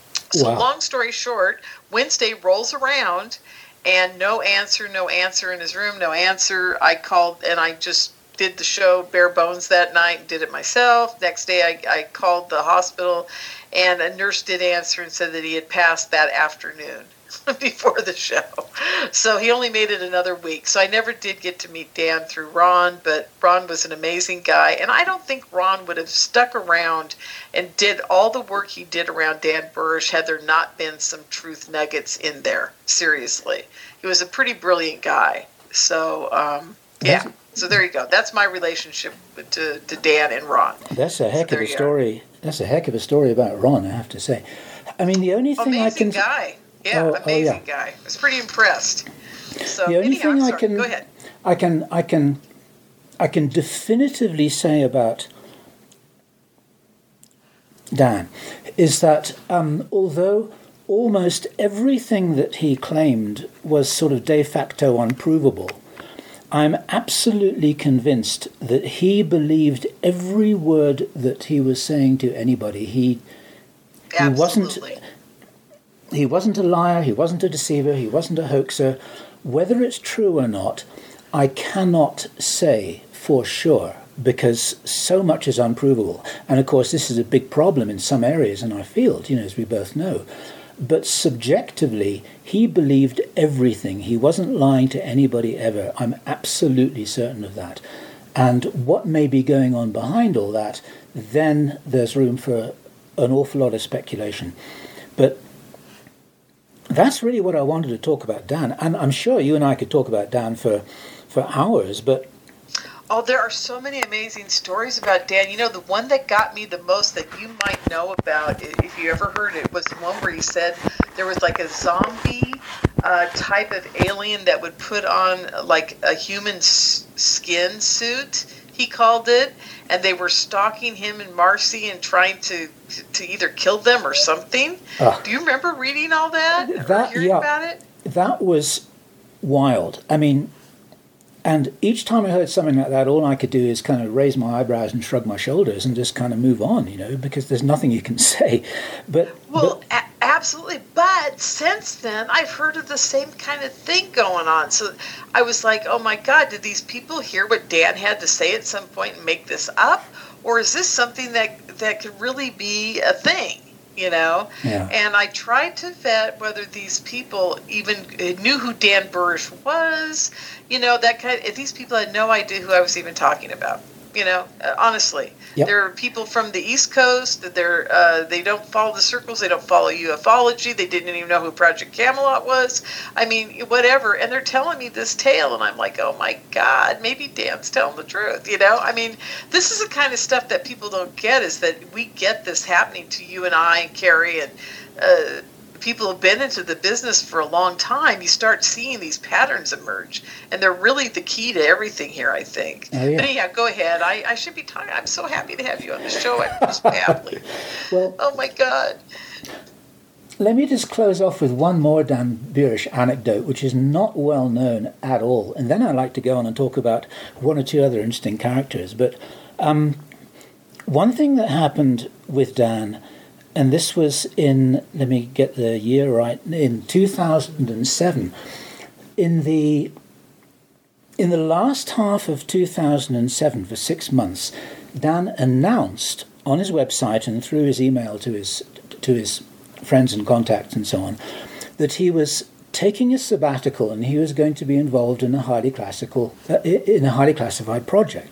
So wow. Long story short, Wednesday rolls around and no answer, no answer in his room, no answer. I called and I just did the show bare bones that night, did it myself. Next day I, I called the hospital and a nurse did answer and said that he had passed that afternoon before the show. So he only made it another week. So I never did get to meet Dan through Ron, but Ron was an amazing guy. And I don't think Ron would have stuck around and did all the work he did around Dan Burisch had there not been some truth nuggets in there. Seriously. He was a pretty brilliant guy. So, um, yeah. So there you go. That's my relationship to, to Dan and Ron. That's a heck so of a story. Are. That's a heck of a story about Ron, I have to say. I mean, the only thing amazing I can... guy. Yeah, oh, amazing oh, yeah. guy. I was pretty impressed. So the only anyhow, thing I sorry, can, go ahead. I can, I can, I can definitively say about Dan is that um, although almost everything that he claimed was sort of de facto unprovable, I'm absolutely convinced that he believed every word that he was saying to anybody. He he Absolutely. wasn't he wasn't a liar, he wasn't a deceiver, he wasn't a hoaxer. Whether it's true or not, I cannot say for sure, because so much is unprovable. And of course, this is a big problem in some areas in our field, you know, as we both know. But subjectively, he believed everything. He wasn't lying to anybody ever. I'm absolutely certain of that. And what may be going on behind all that, then there's room for an awful lot of speculation. But that's really what I wanted to talk about Dan. And I'm sure you and I could talk about Dan for, for hours, but Oh, there are so many amazing stories about Dan. You know, the one that got me the most that you might know about, if you ever heard it, was the one where he said there was like a zombie uh, type of alien that would put on like a human s- skin suit, he called it, and they were stalking him and Marcy and trying to to either kill them or something. Uh, Do you remember reading all that, that or hearing yeah, about it? That was wild. I mean, and each time I heard something like that, all I could do is kind of raise my eyebrows and shrug my shoulders and just kind of move on, you know, because there's nothing you can say. But Well, but, a- absolutely. But since then, I've heard of the same kind of thing going on. So I was like, oh my God, did these people hear what Dan had to say at some point and make this up? Or is this something that, that could really be a thing? You know, Yeah. and I tried to vet whether these people even knew who Dan Burrish was. You know, that kind. Of, these people had no idea who I was even talking about. You know, uh, honestly, Yep. there are people from the East Coast that they're uh, they don't follow the circles. They don't follow ufology. They didn't even know who Project Camelot was. I mean, whatever. And they're telling me this tale, and I'm like, oh my God, maybe Dan's telling the truth. You know, I mean, this is the kind of stuff that people don't get, is that we get this happening to you and I and Carrie and uh, people who've been into the business for a long time. You start seeing these patterns emerge, and they're really the key to everything here, I think. Oh, yeah. But yeah, go ahead. I, I should be talking. I'm so happy to have you on the show. I'm just babbling. well, Oh my God. let me just close off with one more Dan Burrish anecdote, which is not well known at all. And then I'd like to go on and talk about one or two other interesting characters. But um, one thing that happened with Dan, and this was in, let me get the year right, in two thousand seven. In the in the last half of two thousand seven, for six months, Dan announced on his website and through his email to his to his friends and contacts and so on, that he was taking a sabbatical and he was going to be involved in a highly classical uh, in a highly classified project.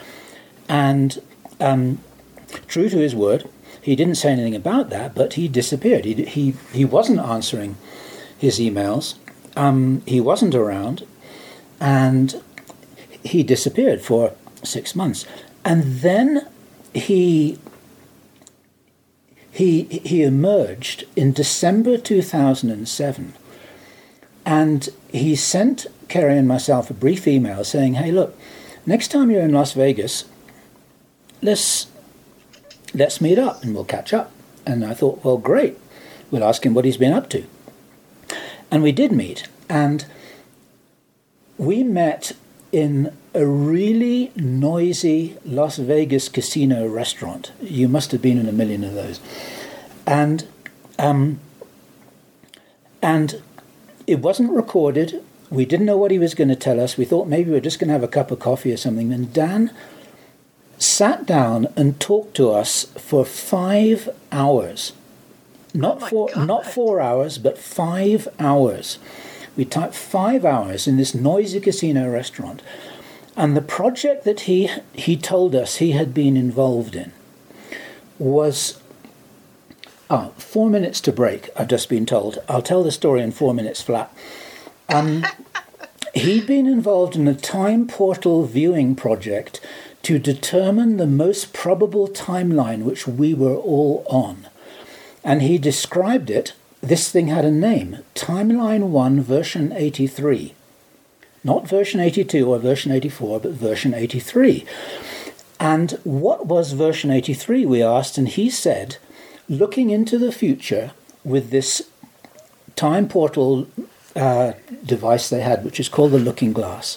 And um, true to his word, he didn't say anything about that, but he disappeared. He he he wasn't answering his emails. Um, he wasn't around, and he disappeared for six months. And then he he he emerged in December two thousand seven, and he sent Kerry and myself a brief email saying, "Hey, look, next time you're in Las Vegas, let's." Let's meet up and we'll catch up." And I thought, well, great. We'll ask him what he's been up to. And we did meet. And we met in a really noisy Las Vegas casino restaurant. You must have been in a million of those. And, um, and it wasn't recorded. We didn't know what he was going to tell us. We thought maybe we were just going to have a cup of coffee or something. And Dan sat down and talked to us for five hours. Not Oh my four, God. not four hours, but five hours. We typed five hours in this noisy casino restaurant. And the project that he he told us he had been involved in was ah, four minutes to break, I've just been told. I'll tell the story in four minutes flat. Um, he'd been involved in a time portal viewing project to determine the most probable timeline which we were all on. And he described it, this thing had a name, Timeline one version eighty-three. Not version eighty-two or version eighty-four, but version eighty-three. And what was version eighty-three, we asked, and he said, looking into the future with this time portal uh, device they had, which is called the Looking Glass,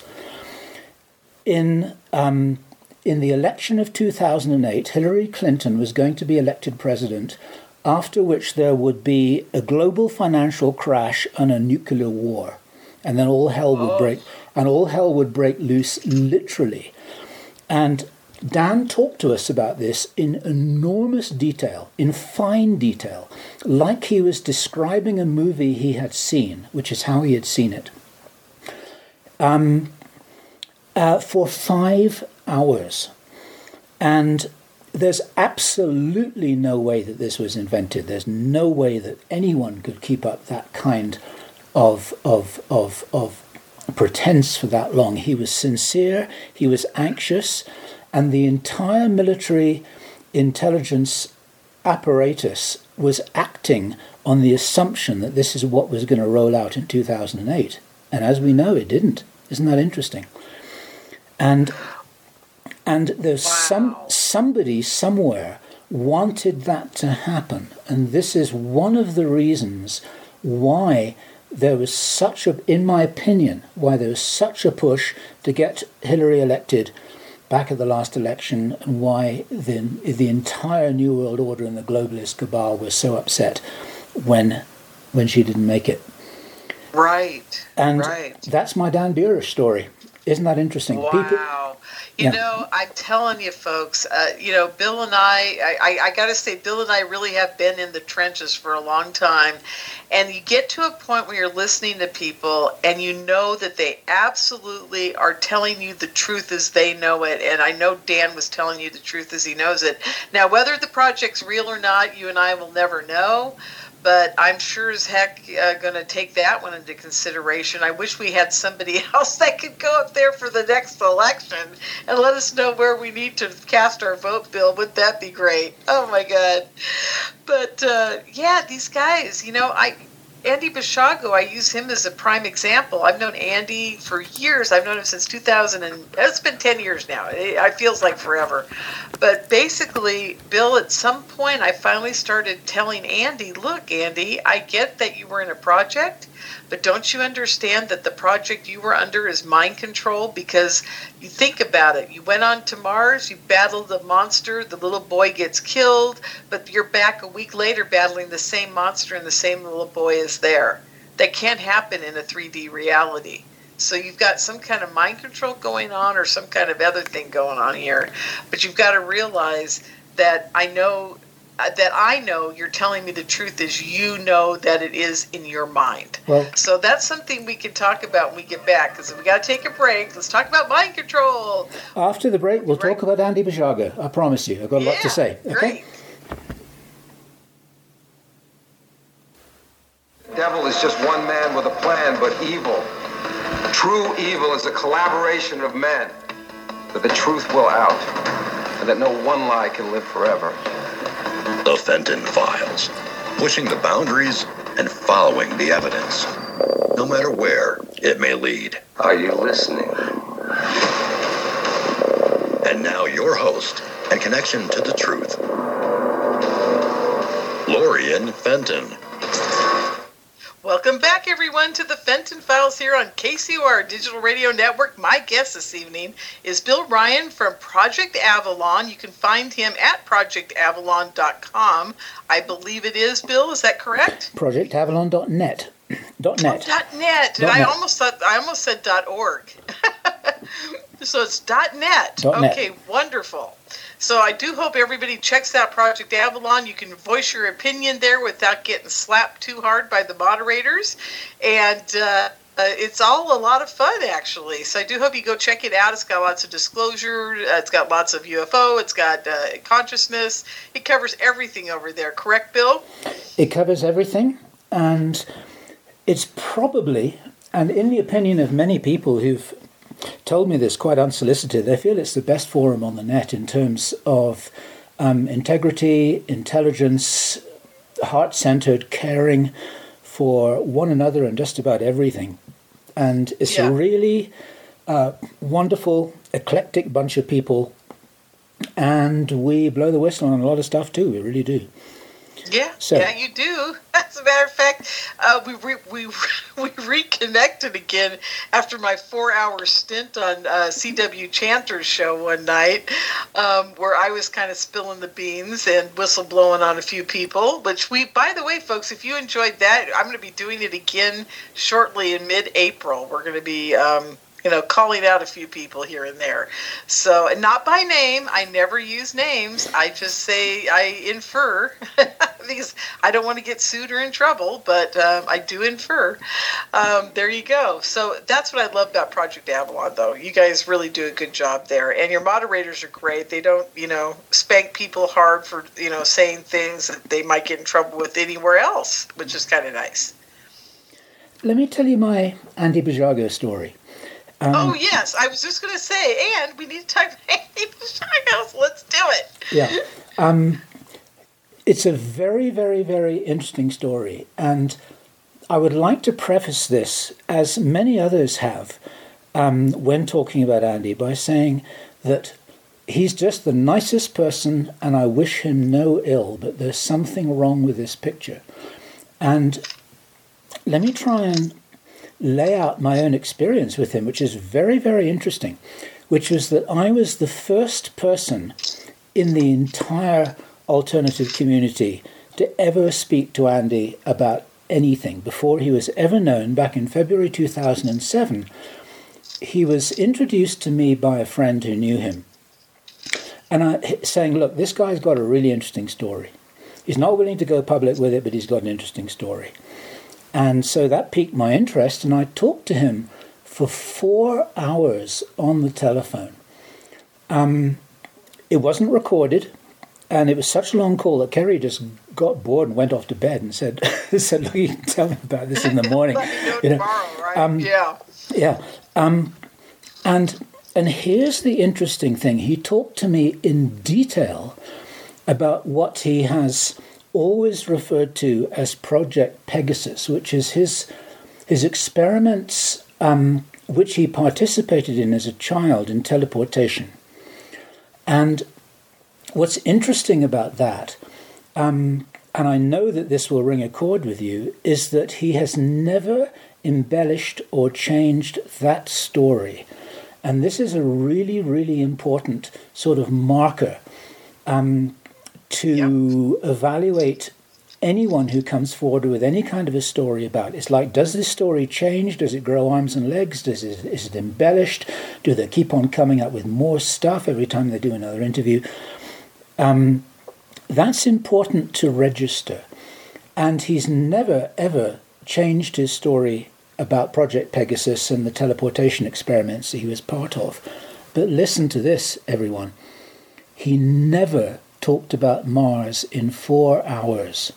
in um, in the election of two thousand eight, Hillary Clinton was going to be elected president, after which there would be a global financial crash and a nuclear war. And then all hell would break, and all hell would break loose, literally. And Dan talked to us about this in enormous detail, in fine detail, like he was describing a movie he had seen, which is how he had seen it, um, uh, for five hours. And there's absolutely no way that this was invented. There's no way that anyone could keep up that kind of of of of pretense for that long. He was sincere, he was anxious, and the entire military intelligence apparatus was acting on the assumption that this is what was going to roll out in two thousand eight. And as we know, it didn't. Isn't that interesting? And and there's wow. some somebody somewhere wanted that to happen. And this is one of the reasons why there was such a, in my opinion, why there was such a push to get Hillary elected back at the last election, and why the the entire New World Order and the globalist cabal were so upset when when she didn't make it. Right. And right. that's my Dan Burish story. Isn't that interesting? Wow. People, You yeah. know, I'm telling you, folks, uh, you know, Bill and I, I, I, I got to say, Bill and I really have been in the trenches for a long time. And you get to a point where you're listening to people and you know that they absolutely are telling you the truth as they know it. And I know Dan was telling you the truth as he knows it. Now, whether the project's real or not, you and I will never know. But I'm sure as heck uh, going to take that one into consideration. I wish we had somebody else that could go up there for the next election and let us know where we need to cast our vote, Bill. Wouldn't that be great? Oh, my God. But, uh, yeah, these guys, you know, I Andy Basiago, I use him as a prime example. I've known Andy for years. I've known him since two thousand, and it's been ten years now. It, it feels like forever. But basically, Bill, at some point, I finally started telling Andy, look, Andy, I get that you were in a project, but don't you understand that the project you were under is mind control? Because you think about it. You went on to Mars, you battled the monster, the little boy gets killed, but you're back a week later battling the same monster and the same little boy is there. That can't happen in a three D reality. So you've got some kind of mind control going on or some kind of other thing going on here. But you've got to realize that I know uh, that I know you're telling me the truth is you know that it is in your mind. Well, so that's something we can talk about when we get back, because we got to take a break. Let's talk about mind control. After the break, we'll break. talk about Andy Basiago. I promise you. I've got a yeah, lot to say. Okay? Great. The devil is just one man with a plan, but evil. True evil is a collaboration of men, that the truth will out, and that no one lie can live forever. The Fenton Files, pushing the boundaries and following the evidence, no matter where it may lead. Are you listening? And now your host and connection to the truth, Lorien Fenton. Welcome back, everyone, to the Fenton Files here on K C O R Digital Radio Network. My guest this evening is Bill Ryan from Project Avalon. You can find him at project avalon dot com. I believe it is, Bill. Is that correct? project avalon dot net. Dot .net. Oh, dot .net. Dot I net. almost thought I almost said dot .org. So it's dot .net. Dot net. Okay, wonderful. So I do hope everybody checks out Project Avalon. You can voice your opinion there without getting slapped too hard by the moderators. And uh, uh, it's all a lot of fun, actually. So I do hope you go check it out. It's got lots of disclosure. Uh, it's got lots of U F O. It's got uh, consciousness. It covers everything over there. Correct, Bill? It covers everything. And it's probably, and in the opinion of many people who've told me this quite unsolicited, they feel it's the best forum on the net in terms of um, integrity, intelligence, heart-centered, caring for one another and just about everything. and it's Yeah. a really uh, wonderful, eclectic bunch of people, and we blow the whistle on a lot of stuff too. We really do. Yeah, So- yeah, you do. As a matter of fact, uh, we re- we we reconnected again after my four-hour stint on uh, C W Chanter's show one night, um, where I was kind of spilling the beans and whistleblowing on a few people. Which we, by the way, folks, if you enjoyed that, I'm going to be doing it again shortly in mid-April. We're going to be. Um, You know, calling out a few people here and there. So, and not by name. I never use names. I just say, I infer, because I don't want to get sued or in trouble, but um, I do infer. Um, there you go. So that's what I love about Project Avalon, though. You guys really do a good job there. And your moderators are great. They don't, you know, spank people hard for, you know, saying things that they might get in trouble with anywhere else, which is kind of nice. Let me tell you my Andy Bjago story. Um, oh, yes. I was just going to say, and we need to talk about Andy Bjago, so let's do it. Yeah. Um, it's a very, very, very interesting story. And I would like to preface this, as many others have, um, when talking about Andy, by saying that he's just the nicest person and I wish him no ill, but there's something wrong with this picture. And let me try and lay out my own experience with him, which is very, very interesting, which was that I was the first person in the entire alternative community to ever speak to Andy about anything. Before he was ever known, back in February two thousand seven, he was introduced to me by a friend who knew him, and I saying, look, this guy's got a really interesting story. He's not willing to go public with it, but he's got an interesting story. And so that piqued my interest, and I talked to him for four hours on the telephone. Um, it wasn't recorded, and it was such a long call that Kerry just got bored and went off to bed and said, said look, you can tell me about this in the morning. Let me know You know, tomorrow, right? um, yeah. Yeah. Um, and and here's the interesting thing. He talked to me in detail about what he has always referred to as Project Pegasus, which is his his experiments um, which he participated in as a child in teleportation. And what's interesting about that, um, and I know that this will ring a chord with you, is that he has never embellished or changed that story. And this is a really, really important sort of marker um, to yep. evaluate anyone who comes forward with any kind of a story about it. It's like, does this story change? Does it grow arms and legs? Does it, is it embellished? Do they keep on coming up with more stuff every time they do another interview? Um, that's important to register. And he's never, ever changed his story about Project Pegasus and the teleportation experiments that he was part of. But listen to this, everyone. He never talked about Mars in four hours.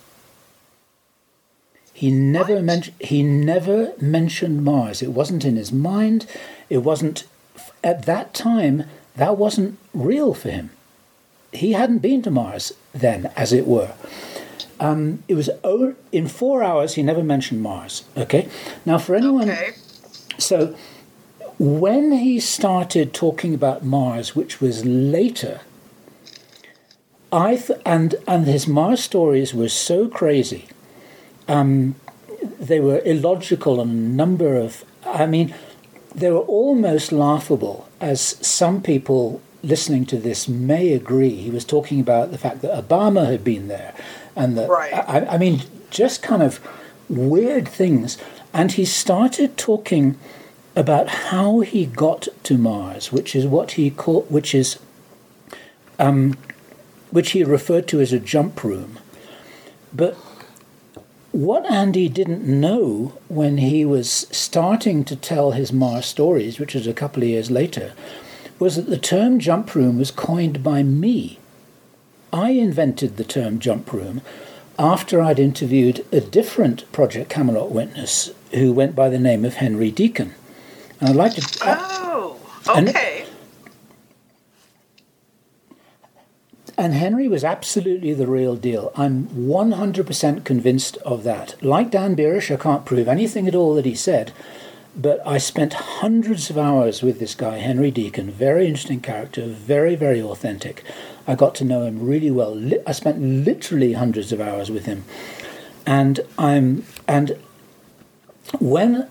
He never mentioned he never mentioned Mars. It wasn't in his mind. It wasn't at that time. That wasn't real for him. He hadn't been to Mars then, as it were. Um, it was over, in four hours. He never mentioned Mars. Okay. Now, for anyone, okay. So when he started talking about Mars, which was later, I th- and and his Mars stories were so crazy. Um, they were illogical on a number of. I mean, they were almost laughable, as some people listening to this may agree. He was talking about the fact that Obama had been there, and that right. I, I mean, just kind of weird things. And he started talking about how he got to Mars, which is what he called, which is, um, which he referred to as a jump room. But what Andy didn't know when he was starting to tell his Mars stories, which was a couple of years later, was that the term jump room was coined by me. I invented the term jump room after I'd interviewed a different Project Camelot witness who went by the name of Henry Deacon. And I'd like to... Oh, okay. And, and Henry was absolutely the real deal. I'm one hundred percent convinced of that. Like Dan Birish, I can't prove anything at all that he said. But I spent hundreds of hours with this guy, Henry Deacon, very interesting character, very, very authentic. I got to know him really well. I spent literally hundreds of hours with him. And I'm and when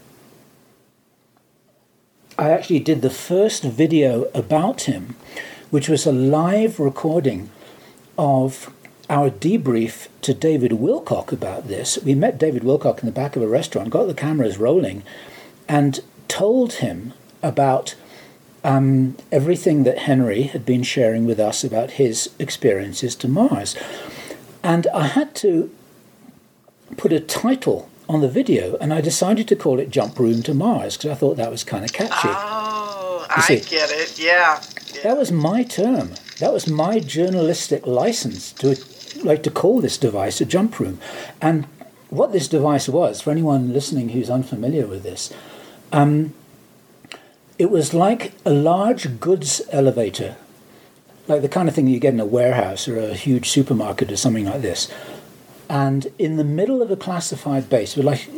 I actually did the first video about him, which was a live recording of our debrief to David Wilcock about this. We met David Wilcock in the back of a restaurant, got the cameras rolling, and told him about um, everything that Henry had been sharing with us about his experiences to Mars. And I had to put a title on the video, and I decided to call it Jump Room to Mars, because I thought that was kind of catchy. Oh, I get it, yeah. yeah. That was my term. That was my journalistic license to like to call this device a jump room. And what this device was, for anyone listening who's unfamiliar with this, um, it was like a large goods elevator, like the kind of thing you get in a warehouse or a huge supermarket or something like this. And in the middle of a classified base, it was like,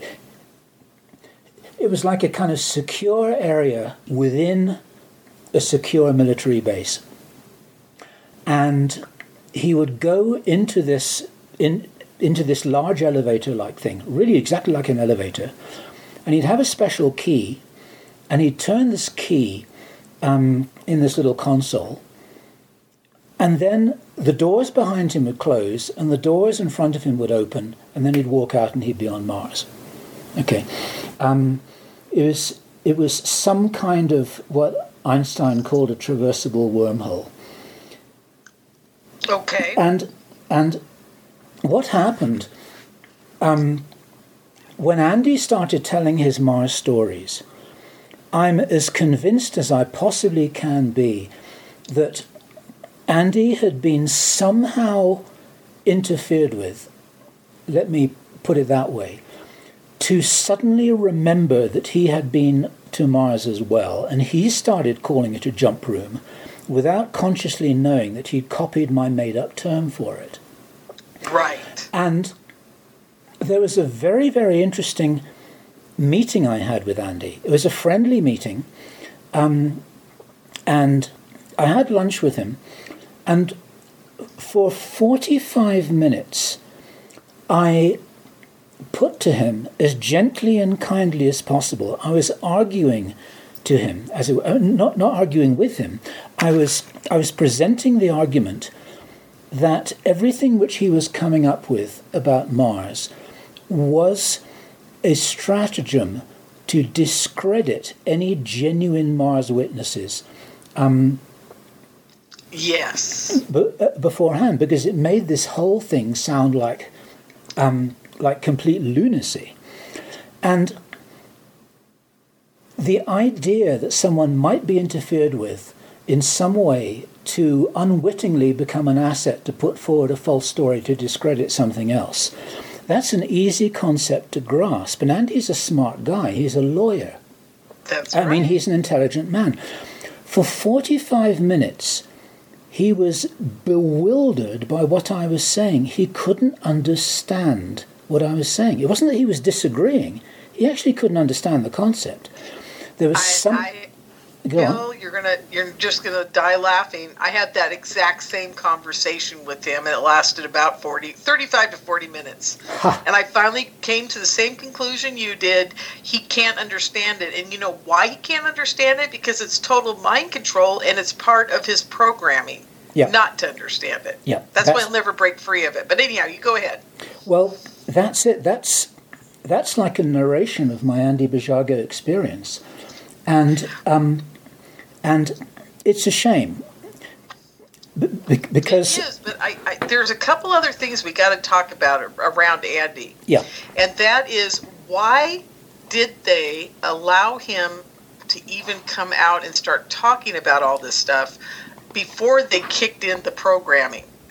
it was like a kind of secure area within a secure military base. And he would go into this in into this large elevator-like thing, really exactly like an elevator, and he'd have a special key, and he'd turn this key um, in this little console, and then the doors behind him would close, and the doors in front of him would open, and then he'd walk out and he'd be on Mars. Okay, um, it was it was some kind of what Einstein called a traversable wormhole. Okay. And and what happened um, when Andy started telling his Mars stories, I'm as convinced as I possibly can be that Andy had been somehow interfered with, let me put it that way, to suddenly remember that he had been to Mars as well, and he started calling it a jump room, without consciously knowing that he'd copied my made-up term for it. Right. And there was a very, very interesting meeting I had with Andy. It was a friendly meeting, um, and I had lunch with him, and for forty-five minutes, I put to him as gently and kindly as possible. I was arguing to him, as it, uh, not not arguing with him. I was I was presenting the argument that everything which he was coming up with about Mars was a stratagem to discredit any genuine Mars witnesses. Um, yes. B- uh, beforehand, because it made this whole thing sound like um, like complete lunacy, and the idea that someone might be interfered with in some way to unwittingly become an asset to put forward a false story to discredit something else, that's an easy concept to grasp. And Andy's a smart guy. He's a lawyer. That's I right. mean, he's an intelligent man. For forty-five minutes, he was bewildered by what I was saying. He couldn't understand what I was saying. It wasn't that he was disagreeing. He actually couldn't understand the concept. There was I, some. I, Go Bill, on. you're gonna, you're just gonna die laughing. I had that exact same conversation with him, and it lasted about forty, thirty-five to forty minutes. Ha. And I finally came to the same conclusion you did. He can't understand it, and you know why he can't understand it? Because it's total mind control, and it's part of his programming. Yeah. Not to understand it. Yeah. That's, That's why he'll never break free of it. But anyhow, you go ahead. Well, that's it. That's that's like a narration of my Andy Basiago experience, and um, and it's a shame b- b- because It is, but I, I, there's a couple other things we got to talk about around Andy. yeah, And that is, why did they allow him to even come out and start talking about all this stuff before they kicked in the programming?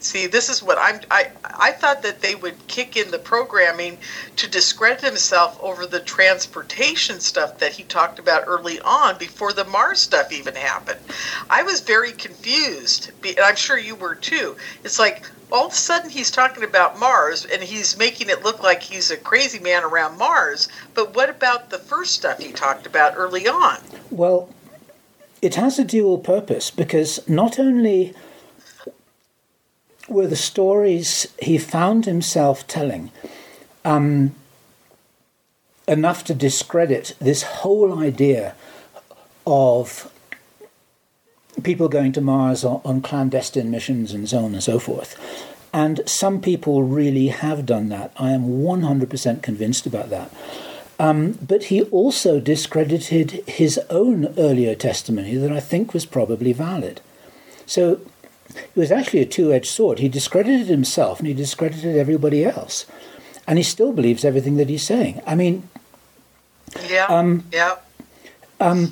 See, this is what I'm. I I thought that they would kick in the programming to discredit himself over the transportation stuff that he talked about early on before the Mars stuff even happened. I was very confused, and I'm sure you were too. It's like all of a sudden he's talking about Mars and he's making it look like he's a crazy man around Mars. But what about the first stuff he talked about early on? Well, it has a dual purpose, because not only were the stories he found himself telling um, enough to discredit this whole idea of people going to Mars on, on clandestine missions and so on and so forth. And some people really have done that. I am one hundred percent convinced about that. Um, but he also discredited his own earlier testimony that I think was probably valid. So it was actually a two-edged sword. He discredited himself and he discredited everybody else. And he still believes everything that he's saying. I mean... Yeah, um, yeah. Um,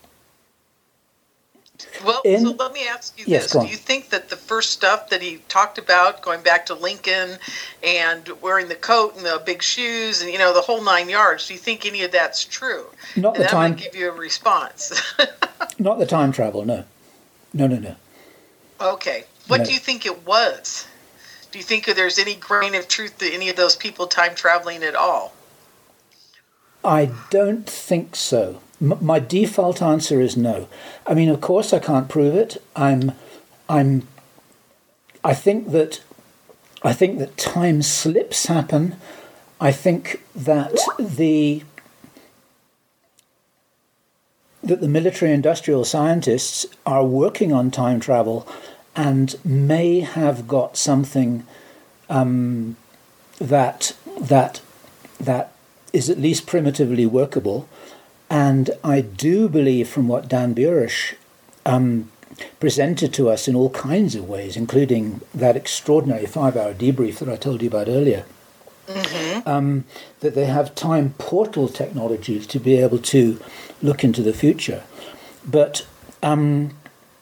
well, in, so let me ask you yes, this. go on. Do you think that the first stuff that he talked about, going back to Lincoln and wearing the coat and the big shoes and, you know, the whole nine yards, do you think any of that's true? Not and the time... I'm going to give you a response. Not the time travel, no. No, no, no. Okay. What No. do you think it was? Do you think there's any grain of truth to any of those people time traveling at all? I don't think so. M- my default answer is no. I mean, of course, I can't prove it. I'm, I'm. I think that, I think that time slips happen. I think that the that the military-industrial scientists are working on time travel, and may have got something um, that that that. is at least primitively workable. And I do believe from what Dan Burish um, presented to us in all kinds of ways, including that extraordinary five-hour debrief that I told you about earlier, mm-hmm. um, that they have time portal technology to be able to look into the future. But um,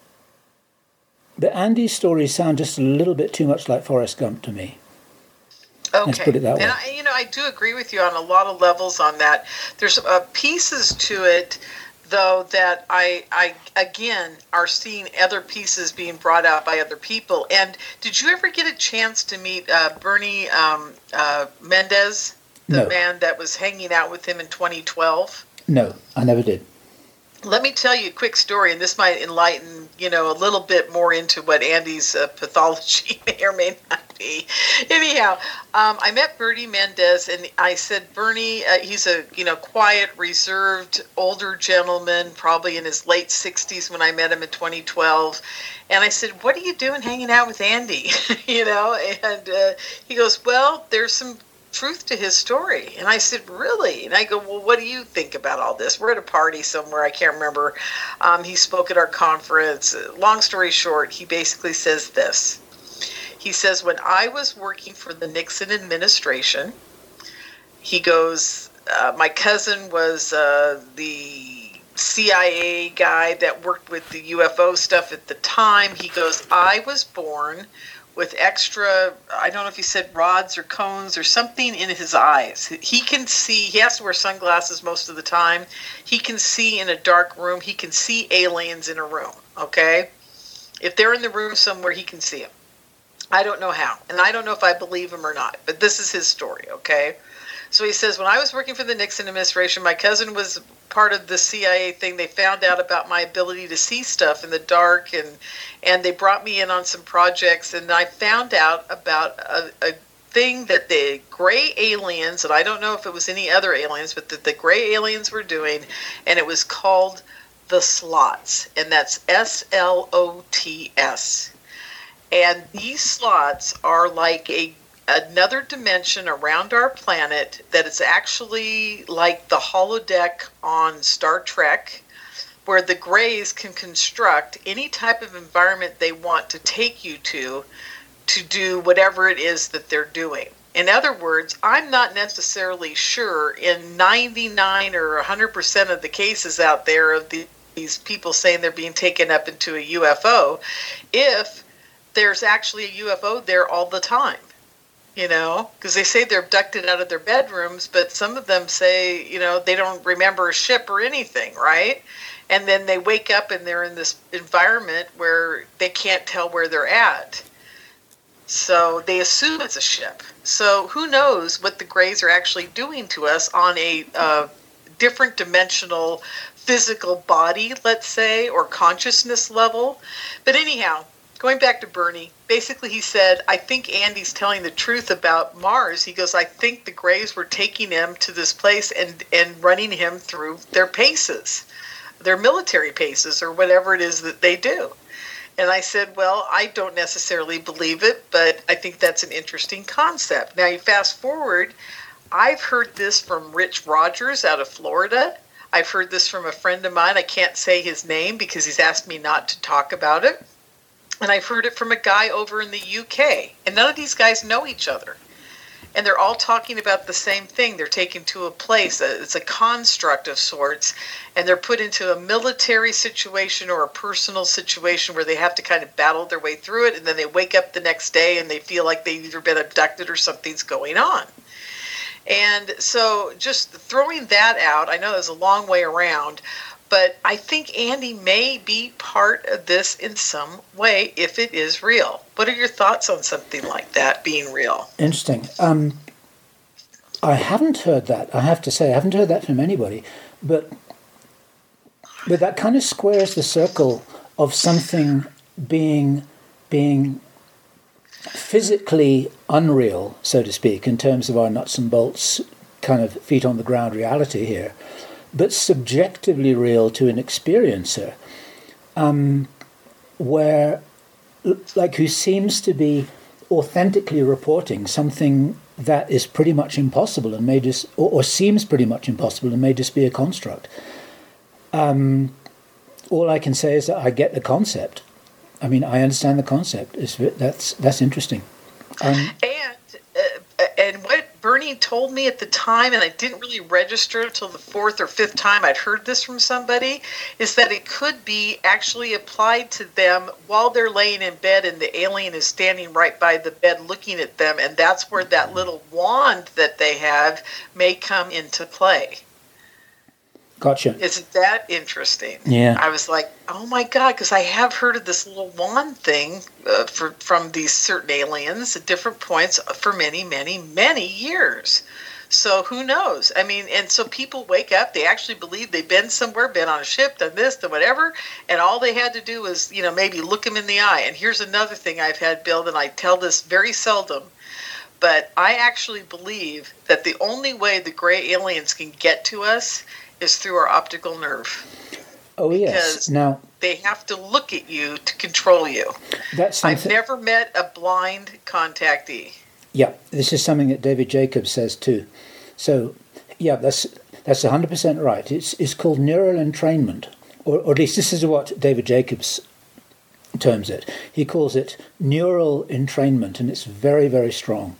the Andy's stories sound just a little bit too much like Forrest Gump to me. Okay. Let's put it that way. And I, you know, I do agree with you on a lot of levels on that. There's uh, pieces to it, though, that I, I again are seeing other pieces being brought out by other people. And did you ever get a chance to meet uh, Bernie um, uh, Mendez, the No. man that was hanging out with him in twenty twelve? No, I never did. Let me tell you a quick story, and this might enlighten, you know, a little bit more into what Andy's uh, pathology may or may not be. Anyhow, um, I met Bernie Mendez, and I said, Bernie, uh, he's a, you know, quiet, reserved, older gentleman, probably in his late sixties when I met him in twenty twelve. And I said, what are you doing hanging out with Andy? you know, and uh, he goes, well, there's some truth to his story. And I said, really? And I go, well, what do you think about all this? We're at a party somewhere, I can't remember. Um, he spoke at our conference. Long story short, he basically says this. He says, when I was working for the Nixon administration, he goes, uh, my cousin was uh, the C I A guy that worked with the U F O stuff at the time. He goes, I was born with extra, I don't know if he said rods or cones or something in his eyes. He can see, he has to wear sunglasses most of the time. He can see in a dark room. He can see aliens in a room, okay? If they're in the room somewhere, he can see them. I don't know how, and I don't know if I believe him or not, but this is his story, okay? So he says, when I was working for the Nixon administration, my cousin was part of the C I A thing. They found out about my ability to see stuff in the dark, and and they brought me in on some projects, and I found out about a, a thing that the gray aliens, and I don't know if it was any other aliens, but that the gray aliens were doing, and it was called the slots, and that's S L O T S. And these slots are like a another dimension around our planet that is actually like the holodeck on Star Trek, where the Greys can construct any type of environment they want to take you to, to do whatever it is that they're doing. In other words, I'm not necessarily sure in ninety-nine or one hundred percent of the cases out there of the, these people saying they're being taken up into a U F O, if there's actually a U F O there all the time. You know, because they say they're abducted out of their bedrooms, but some of them say, you know, they don't remember a ship or anything, right? And then they wake up and they're in this environment where they can't tell where they're at. So they assume it's a ship. So who knows what the Greys are actually doing to us on a uh, different dimensional physical body, let's say, or consciousness level. But anyhow, going back to Bernie, basically he said, I think Andy's telling the truth about Mars. He goes, I think the Greys were taking him to this place and, and running him through their paces, their military paces, or whatever it is that they do. And I said, well, I don't necessarily believe it, but I think that's an interesting concept. Now, you fast forward, I've heard this from Rich Rogers out of Florida. I've heard this from a friend of mine. I can't say his name because he's asked me not to talk about it. And I've heard it from a guy over in the U K. And none of these guys know each other. And they're all talking about the same thing. They're taken to a place. It's a construct of sorts. And they're put into a military situation or a personal situation where they have to kind of battle their way through it. And then they wake up the next day and they feel like they've either been abducted or something's going on. And so just throwing that out, I know there's a long way around, but I think Andy may be part of this in some way if it is real. What are your thoughts on something like that being real? Interesting. Um, I haven't heard that, I have to say. I haven't heard that from anybody. But, but that kind of squares the circle of something being being physically unreal, so to speak, in terms of our nuts and bolts kind of feet on the ground reality here, but subjectively real to an experiencer, um, where, like, who seems to be authentically reporting something that is pretty much impossible and may just, or, or seems pretty much impossible and may just be a construct. Um, all I can say is that I get the concept. I mean, I understand the concept. It's, that's that's interesting. Um, and uh, and what Bernie told me at the time, and I didn't really register until the fourth or fifth time I'd heard this from somebody, is that it could be actually applied to them while they're laying in bed and the alien is standing right by the bed looking at them, and that's where that little wand that they have may come into play. Gotcha. Isn't that interesting? Yeah. I was like, oh my God, because I have heard of this little wand thing uh, for, from these certain aliens at different points for many, many, many years. So who knows? I mean, and so people wake up, they actually believe they've been somewhere, been on a ship, done this, done whatever, and all they had to do was, you know, maybe look them in the eye. And here's another thing I've had, Bill, and I tell this very seldom, but I actually believe that the only way the gray aliens can get to us is through our optical nerve. Oh, yes. Because now, they have to look at you to control you. That's I've never met a blind contactee. Yeah, this is something that David Jacobs says too. So, yeah, that's that's one hundred percent right. It's it's called neural entrainment, or, or at least this is what David Jacobs terms it. He calls it neural entrainment, and it's very, very strong.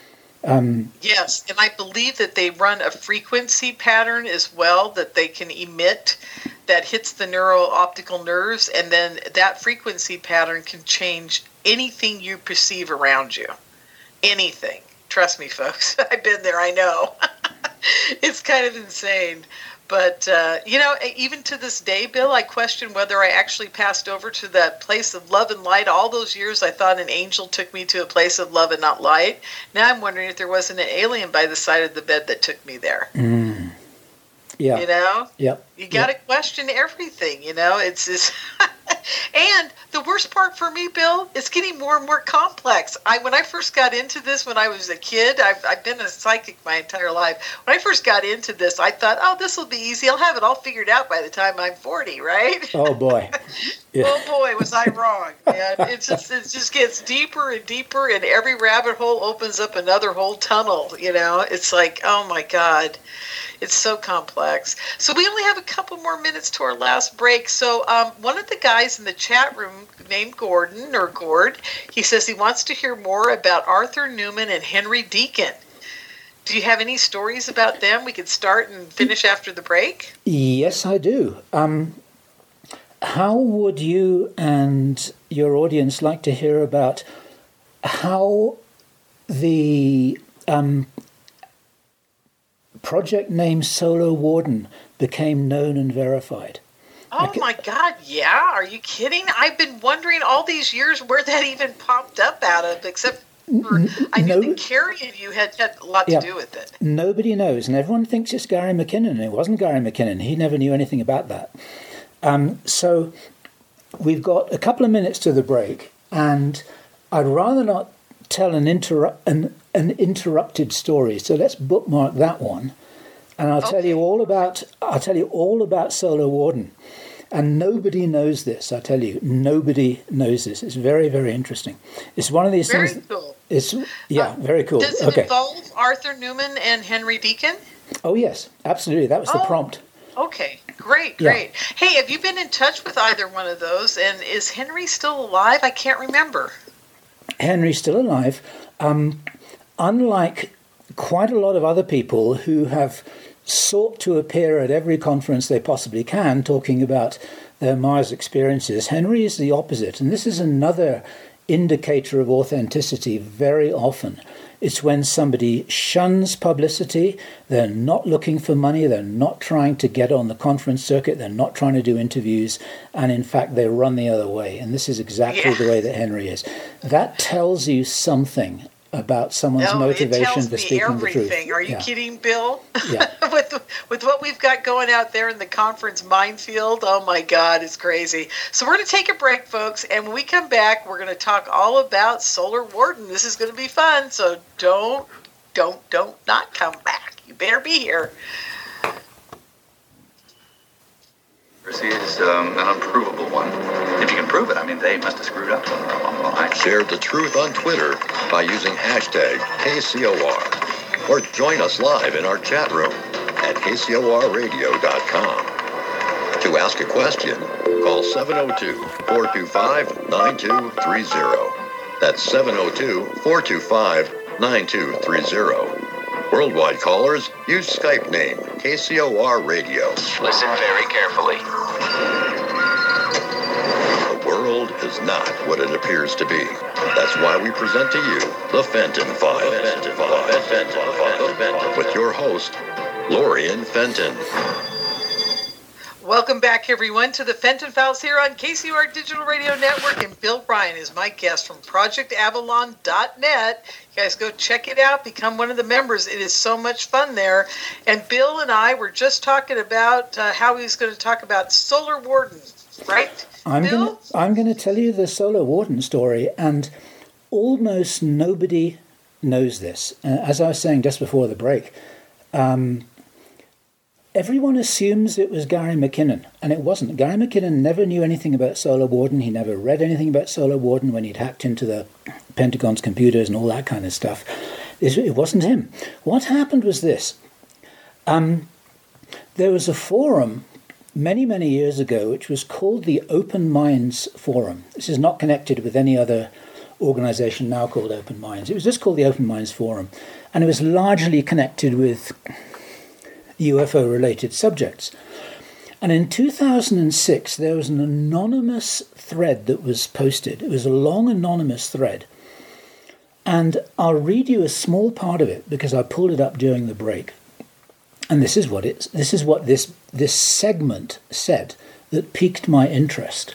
Um, yes, and I believe that they run a frequency pattern as well that they can emit that hits the neuro-optical nerves, and then that frequency pattern can change anything you perceive around you. Anything. Trust me, folks. I've been there, I know. It's kind of insane. But, uh, you know, even to this day, Bill, I question whether I actually passed over to that place of love and light. All those years I thought an angel took me to a place of love and not light. Now I'm wondering if there wasn't an alien by the side of the bed that took me there. Mm. Yeah. You know? Yep. You got to yep. question everything, you know? It's just... And the worst part for me, Bill, it's getting more and more complex. I when I first got into this when I was a kid, I've, I've been a psychic my entire life. When I first got into this, I thought, oh, this will be easy. I'll have it all figured out by the time I'm forty, right? Oh, boy. Yeah. Oh, boy, was I wrong. Man. It's just, it just gets deeper and deeper, and every rabbit hole opens up another whole tunnel, you know? It's like, oh, my God. It's so complex. So we only have a couple more minutes to our last break. So um, one of the guys in the chat room named Gordon, or Gord, he says he wants to hear more about Arthur Newman and Henry Deacon. Do you have any stories about them? We could start and finish after the break. Yes, I do. Um, how would you and your audience like to hear about how the um, project name Solar Warden became known and verified? Oh Okay. my God, yeah? Are you kidding? I've been wondering all these years where that even popped up out of, except for I knew no- that Carrie and you had, had a lot Yeah. to do with it. Nobody knows, and everyone thinks it's Gary McKinnon, and it wasn't Gary McKinnon. He never knew anything about that. Um, so we've got a couple of minutes to the break, and I'd rather not tell an, interru- an, an interrupted story, so let's bookmark that one. And I'll tell Okay. you all about I'll tell you all about Solar Warden. And nobody knows this, I tell you. Nobody knows this. It's very, very interesting. It's one of these Very things. cool. It's yeah, Uh, very cool. Does it Okay. involve Arthur Newman and Henry Deacon? Oh yes, absolutely. That was the Oh. prompt. Okay, great, Yeah. great. Hey, have you been in touch with either one of those? And is Henry still alive? I can't remember. Henry's still alive. Um, unlike quite a lot of other people who have sought to appear at every conference they possibly can talking about their Mars experiences, Henry is the opposite. And this is another indicator of authenticity very often. It's when somebody shuns publicity, they're not looking for money, they're not trying to get on the conference circuit, they're not trying to do interviews, and in fact they run the other way. And this is exactly Yeah. the way that Henry is. That tells you something about someone's No, it motivation tells for me speaking the truth. everything. Are you Yeah. kidding, Bill? Yeah. with with what we've got going out there in the conference minefield, oh my God, it's crazy. So we're going to take a break, folks, and when we come back, we're going to talk all about Solar Warden. This is going to be fun, so don't, don't, don't not come back. You better be here. Is um, an unprovable one. If you can prove it, I mean, they must have screwed up somewhere along the line. Share the truth on Twitter by using hashtag K C O R. Or join us live in our chat room at K C O R radio dot com. To ask a question, call seven oh two, four two five, nine two three zero. That's seven oh two, four two five, nine two three zero. Worldwide callers, use Skype name K C O R Radio. Listen very carefully. The world is not what it appears to be. That's why we present to you the Fenton Files. Fenton Files. Fenton Files. With your host, Lorian Fenton. Welcome back, everyone, to the Fenton Files here on K C O R Digital Radio Network, and Bill Bryan is my guest from project avalon dot net. You guys go check it out, become one of the members. It is so much fun there. And Bill and I were just talking about uh, how he was going to talk about Solar Warden, right, I'm Bill? going to I'm going to tell you the Solar Warden story, and almost nobody knows this. Uh, as I was saying just before the break, um, everyone assumes it was Gary McKinnon, and it wasn't. Gary McKinnon never knew anything about Solar Warden. He never read anything about Solar Warden when he'd hacked into the Pentagon's computers and all that kind of stuff. It it wasn't him. What happened was this. Um, there was a forum many, many years ago which was called the Open Minds Forum. This is not connected with any other organization now called Open Minds. It was just called the Open Minds Forum, and it was largely connected with U F O-related subjects. And in two thousand six, there was an anonymous thread that was posted. It was a long anonymous thread. And I'll read you a small part of it because I pulled it up during the break. And this is what it's, this is what this this segment said that piqued my interest.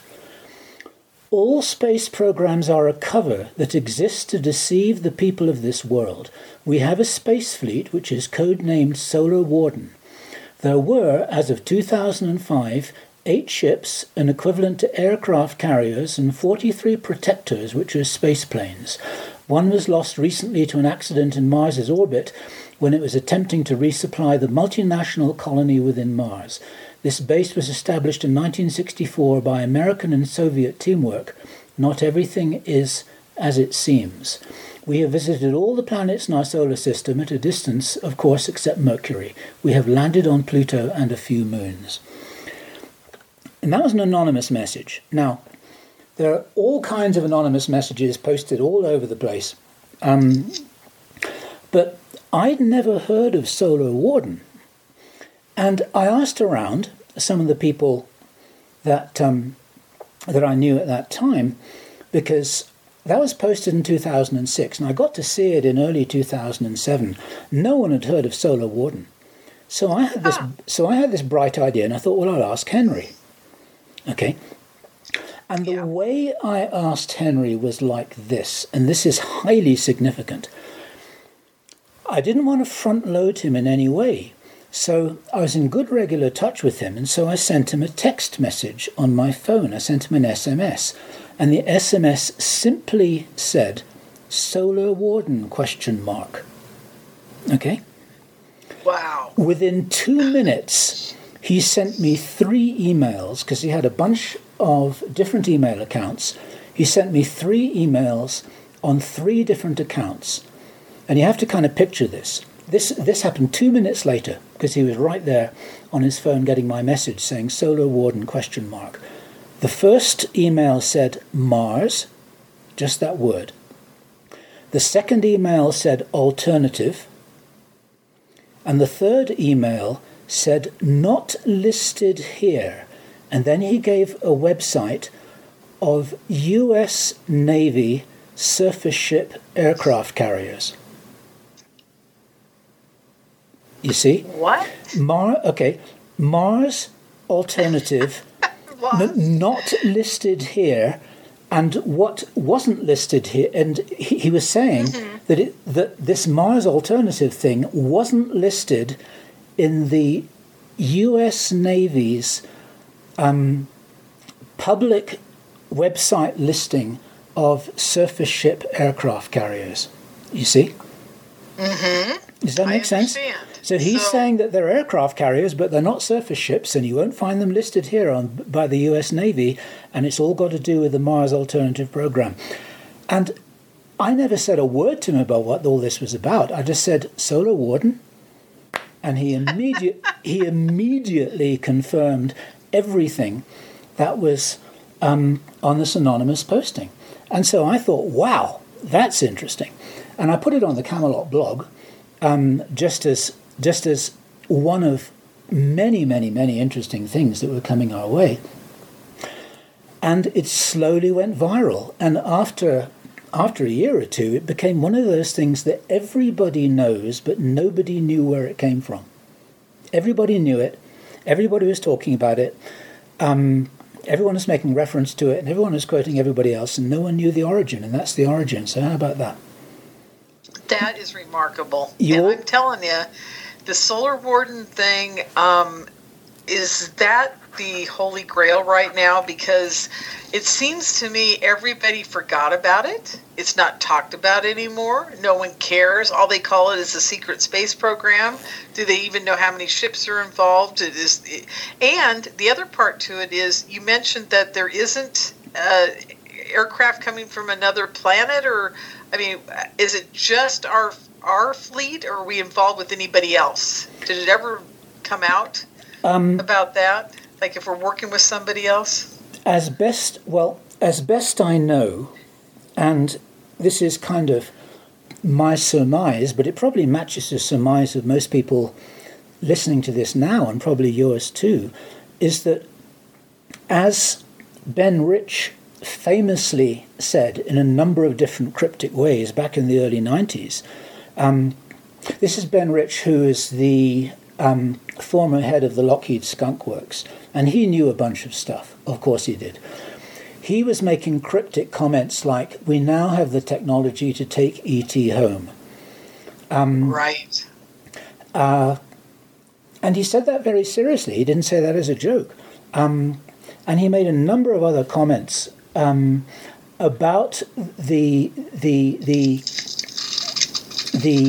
All space programs are a cover that exists to deceive the people of this world. We have a space fleet which is codenamed Solar Warden. There were, as of two thousand five, eight ships, an equivalent to aircraft carriers, and forty-three protectors, which are space planes. One was lost recently to an accident in Mars's orbit when it was attempting to resupply the multinational colony within Mars. This base was established in nineteen sixty-four by American and Soviet teamwork. Not everything is as it seems. We have visited all the planets in our solar system at a distance, of course, except Mercury. We have landed on Pluto and a few moons. And that was an anonymous message. Now, there are all kinds of anonymous messages posted all over the place. Um, but I'd never heard of Solar Warden. And I asked around some of the people that um, that I knew at that time, because that was posted in two thousand six, and I got to see it in early two thousand seven. No one had heard of Solar Warden. So I had this, so I had this bright idea, and I thought, well, I'll ask Henry. Okay. And the yeah. way I asked Henry was like this, and this is highly significant. I didn't want to front load him in any way. So I was in good regular touch with him, and so I sent him a text message on my phone. I sent him an S M S. And the S M S simply said, Solar Warden, question mark. Okay? Wow. Within two minutes, he sent me three emails, because he had a bunch of different email accounts. He sent me three emails on three different accounts. And you have to kind of picture this. This this happened two minutes later, because he was right there on his phone getting my message saying, Solar Warden, question mark. The first email said Mars, just that word. The second email said alternative. And the third email said not listed here. And then he gave a website of U S Navy surface ship aircraft carriers. You see? What? Mar- okay, Mars alternative. N- not listed here, and what wasn't listed here, and he, he was saying mm-hmm. that it, that this Mars alternative thing wasn't listed in the U S Navy's um, public website listing of surface ship aircraft carriers. You see? Mm-hmm. Does that make I sense? Understand. So he's so, saying that they're aircraft carriers, but they're not surface ships, and you won't find them listed here on by the U S Navy, and it's all got to do with the Mars Alternative Program. And I never said a word to him about what all this was about. I just said, Solar Warden, and he, immediate, he immediately confirmed everything that was um, on this anonymous posting. And so I thought, wow, that's interesting. And I put it on the Camelot blog um, just as... just as one of many, many, many interesting things that were coming our way. And it slowly went viral. And after after a year or two, it became one of those things that everybody knows, but nobody knew where it came from. Everybody knew it. Everybody was talking about it. Um, everyone was making reference to it, and everyone was quoting everybody else, and no one knew the origin, and that's the origin. So how about that? That is remarkable. You're, and I'm telling you, the Solar Warden thing, um, is that the holy grail right now? Because it seems to me everybody forgot about it. It's not talked about anymore. No one cares. All they call it is a secret space program. Do they even know how many ships are involved? It is, it, and the other part to it is you mentioned that there isn't uh, aircraft coming from another planet, or I mean, is it just our our fleet, or are we involved with anybody else? Did it ever come out um, about that? Like if we're working with somebody else? As best, well, as best I know, and this is kind of my surmise, but it probably matches the surmise of most people listening to this now, and probably yours too, is that as Ben Rich famously said in a number of different cryptic ways back in the early nineties, Um, this is Ben Rich, who is the um, former head of the Lockheed Skunk Works, and he knew a bunch of stuff. Of course he did. He was making cryptic comments like, we now have the technology to take E T home. Um, right. Uh, and he said that very seriously. He didn't say that as a joke. Um, and he made a number of other comments um, about the the the the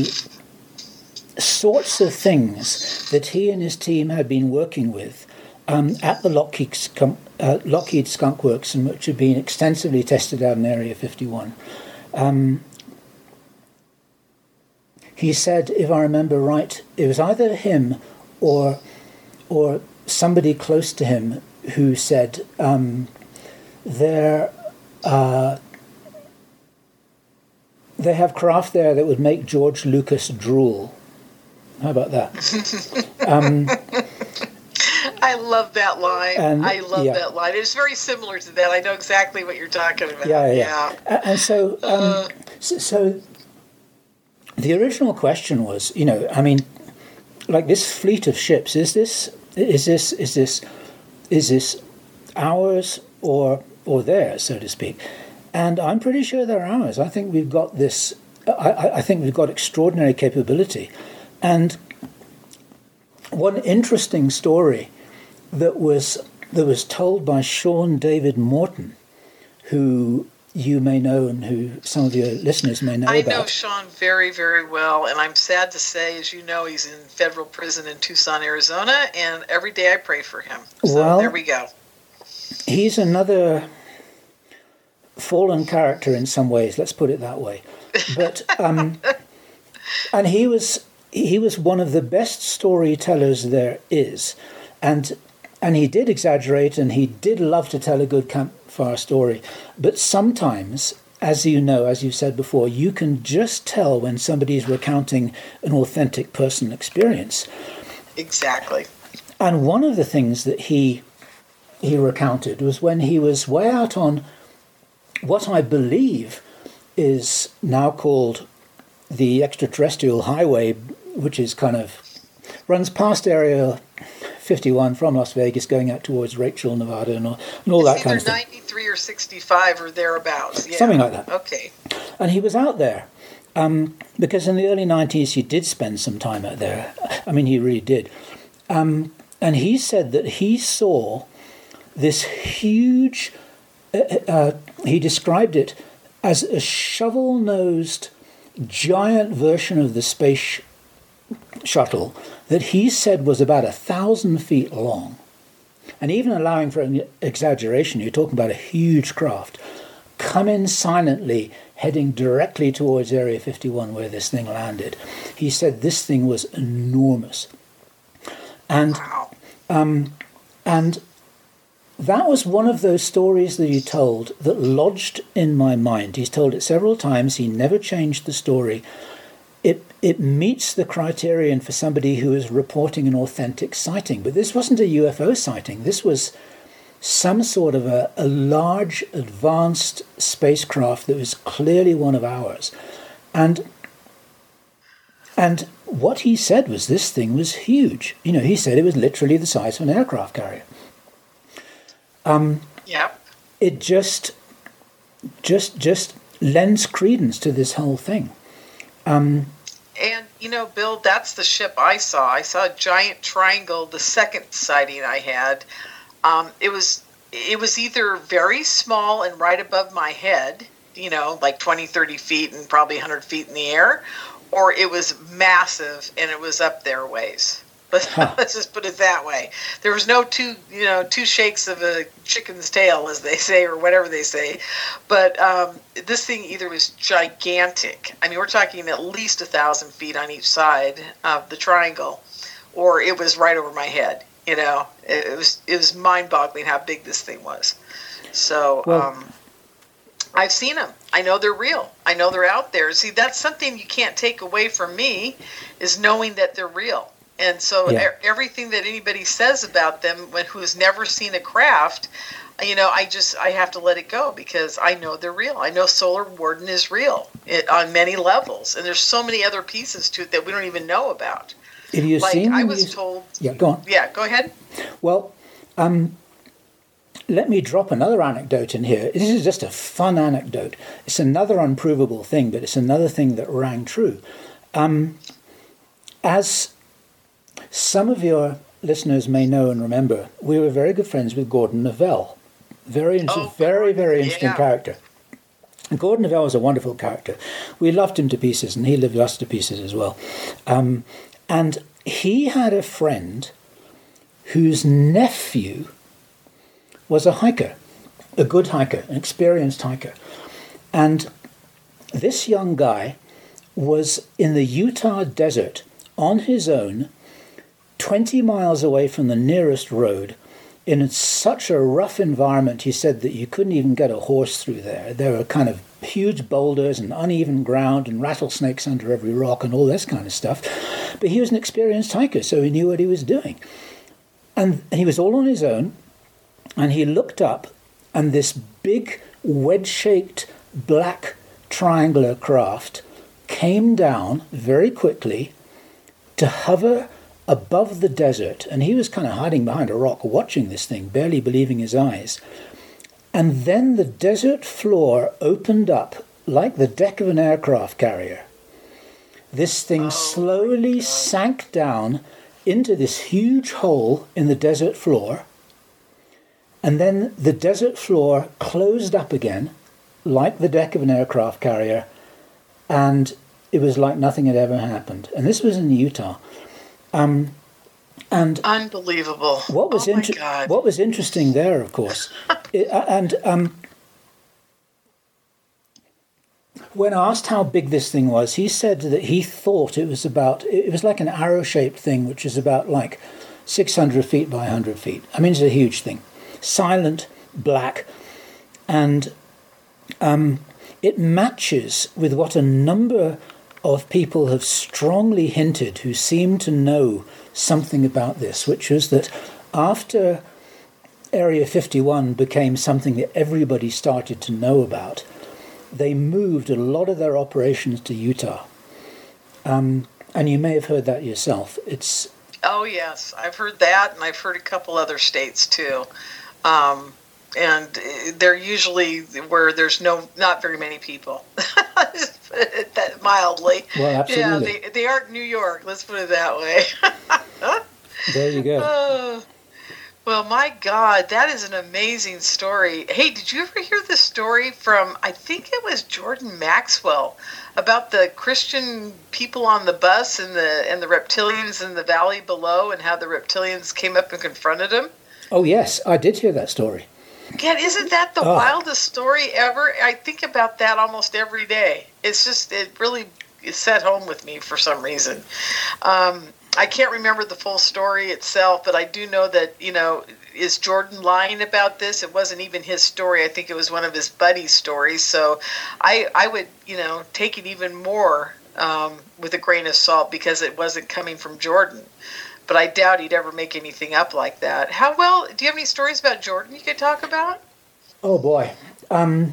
sorts of things that he and his team had been working with um, at the Lockheed, Skunk, uh, Lockheed Skunk Works, and which had been extensively tested out in Area fifty-one. Um, he said, if I remember right, it was either him or or somebody close to him who said um, there uh, they have craft there that would make George Lucas drool. How about that? um, I love that line. And, I love yeah. that line. It's very similar to that. I know exactly what you're talking about. Yeah, yeah. yeah. And so, um, uh, so, so the original question was, you know, I mean, like this fleet of ships, is this, is this, is this, is this ours or or theirs, so to speak? And I'm pretty sure they're ours. I think we've got this. I, I think we've got extraordinary capability, and one interesting story that was that was told by Sean David Morton, who you may know and who some of your listeners may know I about. I know Sean very, very well, and I'm sad to say, as you know, he's in federal prison in Tucson, Arizona, and every day I pray for him. So well, there we go. He's another fallen character in some ways, let's put it that way. But um, and he was he was one of the best storytellers there is, and and he did exaggerate, and he did love to tell a good campfire story. But sometimes, as you know, as you've said before, you can just tell when somebody's recounting an authentic personal experience. Exactly. And one of the things that he he recounted was when he was way out on what I believe is now called the extraterrestrial highway, which is kind of runs past Area fifty-one from Las Vegas going out towards Rachel, Nevada, and all, and all that kind of thing. Either ninety-three or sixty-five or thereabouts. Yeah. Something like that. Okay. And he was out there um, because in the early nineties he did spend some time out there. I mean, he really did. Um, and he said that he saw this huge, uh, uh, he described it as a shovel-nosed giant version of the space shuttle that he said was about a thousand feet long. And even allowing for an exaggeration, you're talking about a huge craft, come in silently, heading directly towards Area fifty-one where this thing landed. He said this thing was enormous. And um, and that was one of those stories that he told that lodged in my mind. He's told it several times. He never changed the story. It it meets the criterion for somebody who is reporting an authentic sighting. But this wasn't a U F O sighting. This was some sort of a, a large, advanced spacecraft that was clearly one of ours. And and what he said was this thing was huge. You know, he said it was literally the size of an aircraft carrier. Um, yep. It just, just, just lends credence to this whole thing. Um, and, you know, Bill, that's the ship I saw. I saw a giant triangle, the second sighting I had. Um, it was it was either very small and right above my head, you know, like twenty, thirty feet and probably one hundred feet in the air, or it was massive and it was up there a ways. But huh. Let's just put it that way. There was no two, you know, two shakes of a chicken's tail, as they say, or whatever they say. But um, this thing either was gigantic. I mean, we're talking at least a thousand feet on each side of the triangle, or it was right over my head. You know, it, it was it was mind-boggling how big this thing was. So well, um, I've seen them. I know they're real. I know they're out there. See, that's something you can't take away from me, is knowing that they're real. And so yeah. er- everything that anybody says about them, when, who has never seen a craft, you know, I just I have to let it go because I know they're real. I know Solar Warden is real it, on many levels, and there's so many other pieces to it that we don't even know about. Have you like seen? I was you... told. Yeah, go on. Yeah, go ahead. Well, um, let me drop another anecdote in here. This is just a fun anecdote. It's another unprovable thing, but it's another thing that rang true. Um, as some of your listeners may know and remember, we were very good friends with Gordon Neville. Very, oh, very, very interesting yeah. character. And Gordon Neville was a wonderful character. We loved him to pieces, and he loved us to pieces as well. Um, and he had a friend whose nephew was a hiker, a good hiker, an experienced hiker. And this young guy was in the Utah desert on his own, twenty miles away from the nearest road, in such a rough environment, he said, that you couldn't even get a horse through there. There were kind of huge boulders and uneven ground and rattlesnakes under every rock and all this kind of stuff. But he was an experienced hiker, so he knew what he was doing. And he was all on his own, and he looked up, and this big wedge-shaped black triangular craft came down very quickly to hover above the desert, and he was kind of hiding behind a rock watching this thing, barely believing his eyes. And then the desert floor opened up like the deck of an aircraft carrier. This thing oh slowly sank down into this huge hole in the desert floor, and then the desert floor closed up again like the deck of an aircraft carrier, and it was like nothing had ever happened. And this was in Utah. Um, and Unbelievable. What was oh my inter- God. What was interesting there, of course, it, uh, and um, when asked how big this thing was, he said that he thought it was about, it was like an arrow-shaped thing, which is about like six hundred feet by one hundred feet. I mean, it's a huge thing. Silent, black, and um, it matches with what a number of people have strongly hinted who seem to know something about this, which was that after Area fifty-one became something that everybody started to know about, they moved a lot of their operations to Utah. Um, and you may have heard that yourself. It's Oh, yes. I've heard that, and I've heard a couple other states, too. Um, and they're usually where there's no not very many people. Just put it that mildly. Well, absolutely. Yeah, they, they aren't New York. Let's put it that way. There you go. Uh, well, my God, that is an amazing story. Hey, did you ever hear the story from, I think it was Jordan Maxwell, about the Christian people on the bus and the and the reptilians in the valley below, and how the reptilians came up and confronted him? Oh, yes, I did hear that story. Yeah, isn't that the oh. wildest story ever? I think about that almost every day. It's just, it really set home with me for some reason. Um, I can't remember the full story itself, but I do know that, you know, is Jordan lying about this? It wasn't even his story. I think it was one of his buddies' stories. So I, I would, you know, take it even more um, with a grain of salt because it wasn't coming from Jordan. But I doubt he'd ever make anything up like that. How well, do you have any stories about Jordan you could talk about? Oh, boy. Um,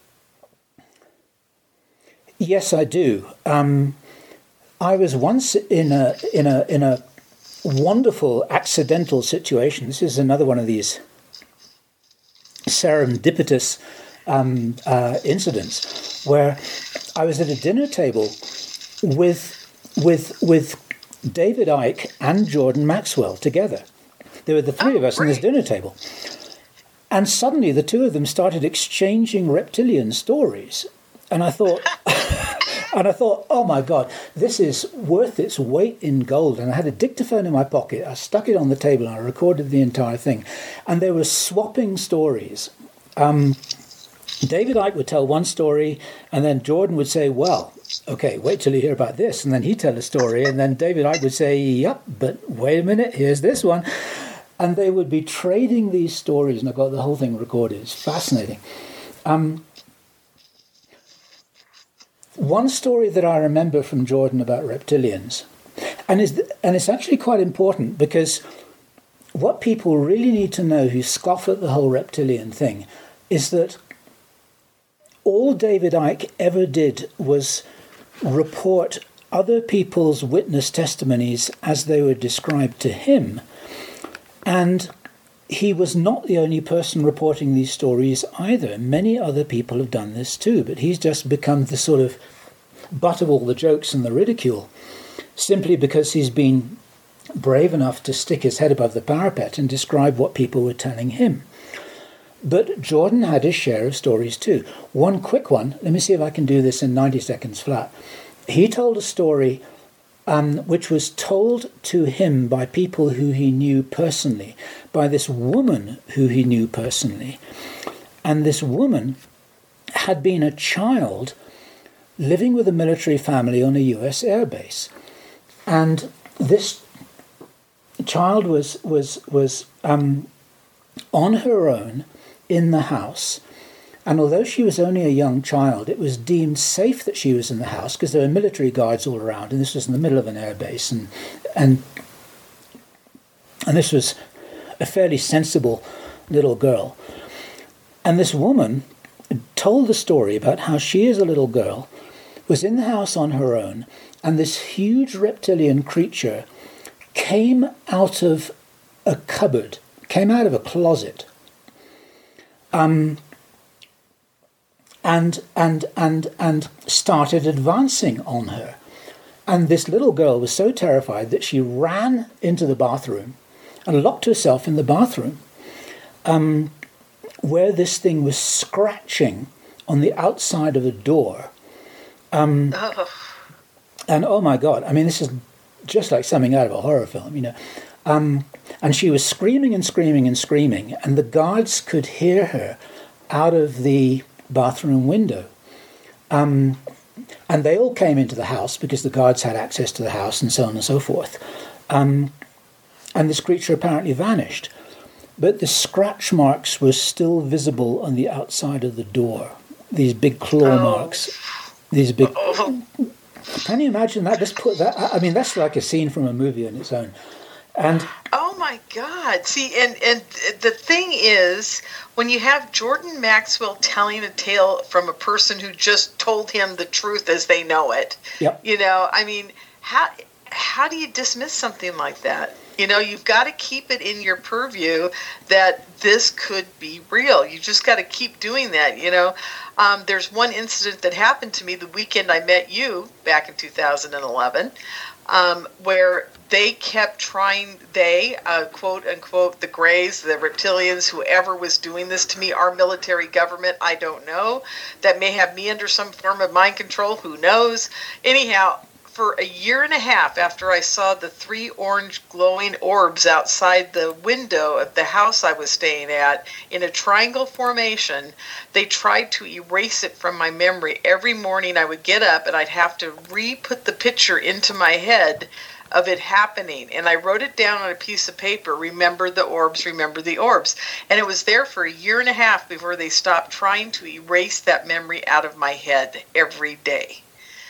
yes, I do. Um, I was once in a in a in a wonderful accidental situation. This is another one of these serendipitous um, uh, incidents where I was at a dinner table with with with David Icke and Jordan Maxwell together. There were the three oh, of us great. on this dinner table, and suddenly the two of them started exchanging reptilian stories, and I thought. And I thought, oh my God, this is worth its weight in gold. And I had a dictaphone in my pocket. I stuck it on the table and I recorded the entire thing. And they were swapping stories. Um, David Icke would tell one story, and then Jordan would say, well, okay, wait till you hear about this. And then he'd tell a story, and then David Icke would say, yep, but wait a minute, here's this one. And they would be trading these stories, and I got the whole thing recorded. It's fascinating. Um, One story that I remember from Jordan about reptilians, and is and it's actually quite important because what people really need to know who scoff at the whole reptilian thing is that all David Icke ever did was report other people's witness testimonies as they were described to him, and he was not the only person reporting these stories either. Many other people have done this too, but he's just become the sort of butt of all the jokes and the ridicule simply because he's been brave enough to stick his head above the parapet and describe what people were telling him. But Jordan had his share of stories too. One quick one, let me see if I can do this in ninety seconds flat. He told a story Um, which was told to him by people who he knew personally, by this woman who he knew personally. And this woman had been a child living with a military family on a U S airbase. And this child was, was, was um, on her own in the house. And although she was only a young child, it was deemed safe that she was in the house because there were military guards all around, and this was in the middle of an airbase, and and and this was a fairly sensible little girl. And this woman told the story about how she, as a little girl, was in the house on her own, and this huge reptilian creature came out of a cupboard, came out of a closet, um, and and and and started advancing on her. And this little girl was so terrified that she ran into the bathroom and locked herself in the bathroom, um, where this thing was scratching on the outside of a door. Um, oh. And oh my God, I mean, this is just like something out of a horror film, you know. Um, and she was screaming and screaming and screaming, and the guards could hear her out of the bathroom window. Um, and they all came into the house because the guards had access to the house and so on and so forth. Um, and this creature apparently vanished. But the scratch marks were still visible on the outside of the door. These big claw oh. marks. These big... Oh. Can you imagine that? Just put that... I mean, that's like a scene from a movie on its own. And oh my God! See, and and the thing is, when you have Jordan Maxwell telling a tale from a person who just told him the truth as they know it, yep. you know, I mean, how how do you dismiss something like that? You know, you've got to keep it in your purview that this could be real. You just got to keep doing that. You know, um, there's one incident that happened to me the weekend I met you back in two thousand eleven. Um, where they kept trying, they, uh, quote unquote, the Greys, the reptilians, whoever was doing this to me, our military government, I don't know, that may have me under some form of mind control, who knows. Anyhow, for a year and a half after I saw the three orange glowing orbs outside the window of the house I was staying at in a triangle formation, they tried to erase it from my memory. Every morning I would get up and I'd have to re-put the picture into my head of it happening. And I wrote it down on a piece of paper, remember the orbs, remember the orbs. And it was there for a year and a half before they stopped trying to erase that memory out of my head every day.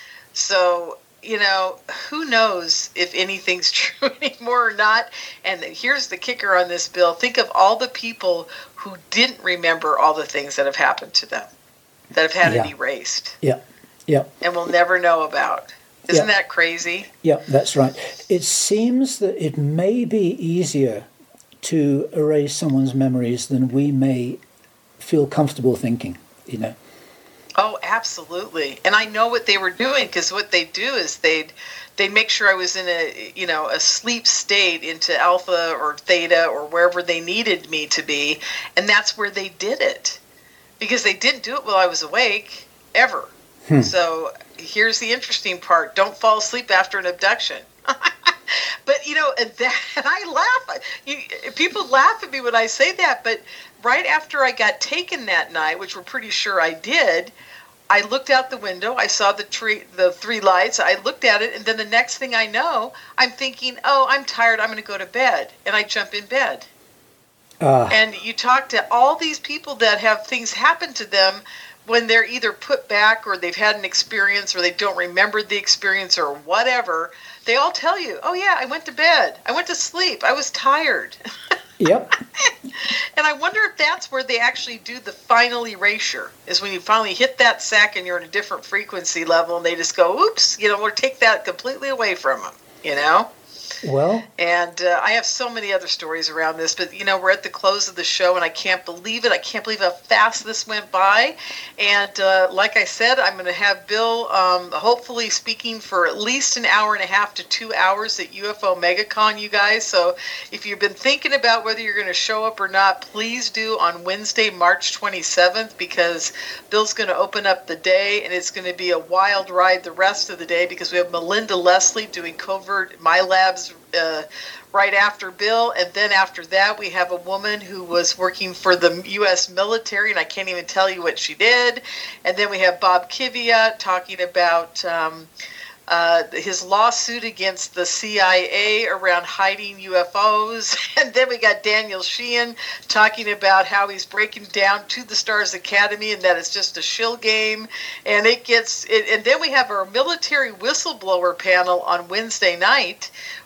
So... you know, who knows if anything's true anymore or not. And here's the kicker on this, Bill. Think of all the people who didn't remember all the things that have happened to them, that have had yeah. it erased. Yeah, yeah. And we'll never know about. Isn't yeah. that crazy? Yeah, that's right. It seems that it may be easier to erase someone's memories than we may feel comfortable thinking, you know. Oh, absolutely. And I know what they were doing, because what they do is they'd they'd make sure I was in a, you know, a sleep state into alpha or theta or wherever they needed me to be, and that's where they did it, because they didn't do it while I was awake ever. Hmm. So here's the interesting part: don't fall asleep after an abduction. But you know, and that and I laugh. You, people laugh at me when I say that, but right after I got taken that night, which we're pretty sure I did, I looked out the window. I saw the tree, the three lights. I looked at it, and then the next thing I know, I'm thinking, "Oh, I'm tired. I'm going to go to bed," and I jump in bed. Uh. And you talk to all these people that have things happen to them when they're either put back or they've had an experience or they don't remember the experience or whatever. They all tell you, "Oh yeah, I went to bed. I went to sleep. I was tired." Yep. And I wonder if that's where they actually do the final erasure, is when you finally hit that sack and you're in a different frequency level and they just go, oops, you know, we'll take that completely away from them, you know? Well, and uh, I have so many other stories around this, but you know, we're at the close of the show and I can't believe it. I can't believe how fast this went by. And uh, like I said, I'm going to have Bill um, hopefully speaking for at least an hour and a half to two hours at U F O MegaCon, you guys. So if you've been thinking about whether you're going to show up or not, please do on Wednesday, March twenty-seventh, because Bill's going to open up the day and it's going to be a wild ride the rest of the day, because we have Melinda Leslie doing Covert My Labs Uh, right after Bill, and then after that we have a woman who was working for the U S military, and I can't even tell you what she did. And then we have Bob Kvyat talking about um, uh, his lawsuit against the C I A around hiding U F Os. And then we got Daniel Sheehan talking about how he's breaking down To the Stars Academy and that it's just a shill game. And it gets, it, and then we have our military whistleblower panel on Wednesday night,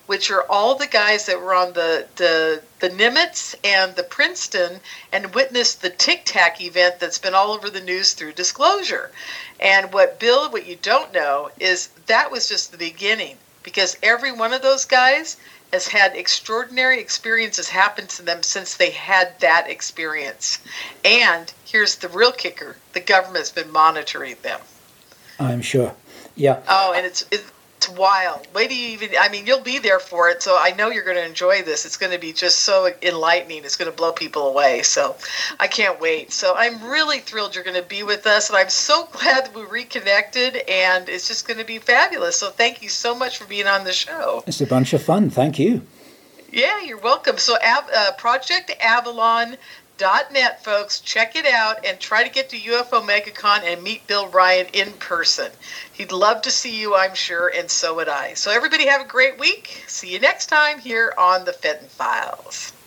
which are all the guys that were on the, the, the Nimitz and the Princeton and witnessed the Tic Tac event that's been all over the news through Disclosure. And what, Bill, what you don't know is that was just the beginning, because every one of those guys has had extraordinary experiences happen to them since they had that experience. And here's the real kicker. The government's been monitoring them. I'm sure. Yeah. Oh, and it's it's wild. Wait till you even, I mean, you'll be there for it, so I know you're going to enjoy this. It's going to be just so enlightening. It's going to blow people away, so I can't wait. So I'm really thrilled you're going to be with us, and I'm so glad that we reconnected, and it's just going to be fabulous. So thank you so much for being on the show. It's a bunch of fun. Thank you. Yeah, you're welcome. So uh, Project Avalon dot net, folks, check it out and try to get to U F O MegaCon and meet Bill Ryan in person. He'd love to see you, I'm sure, and so would I. So everybody have a great week. See you next time here on the Fenton Files.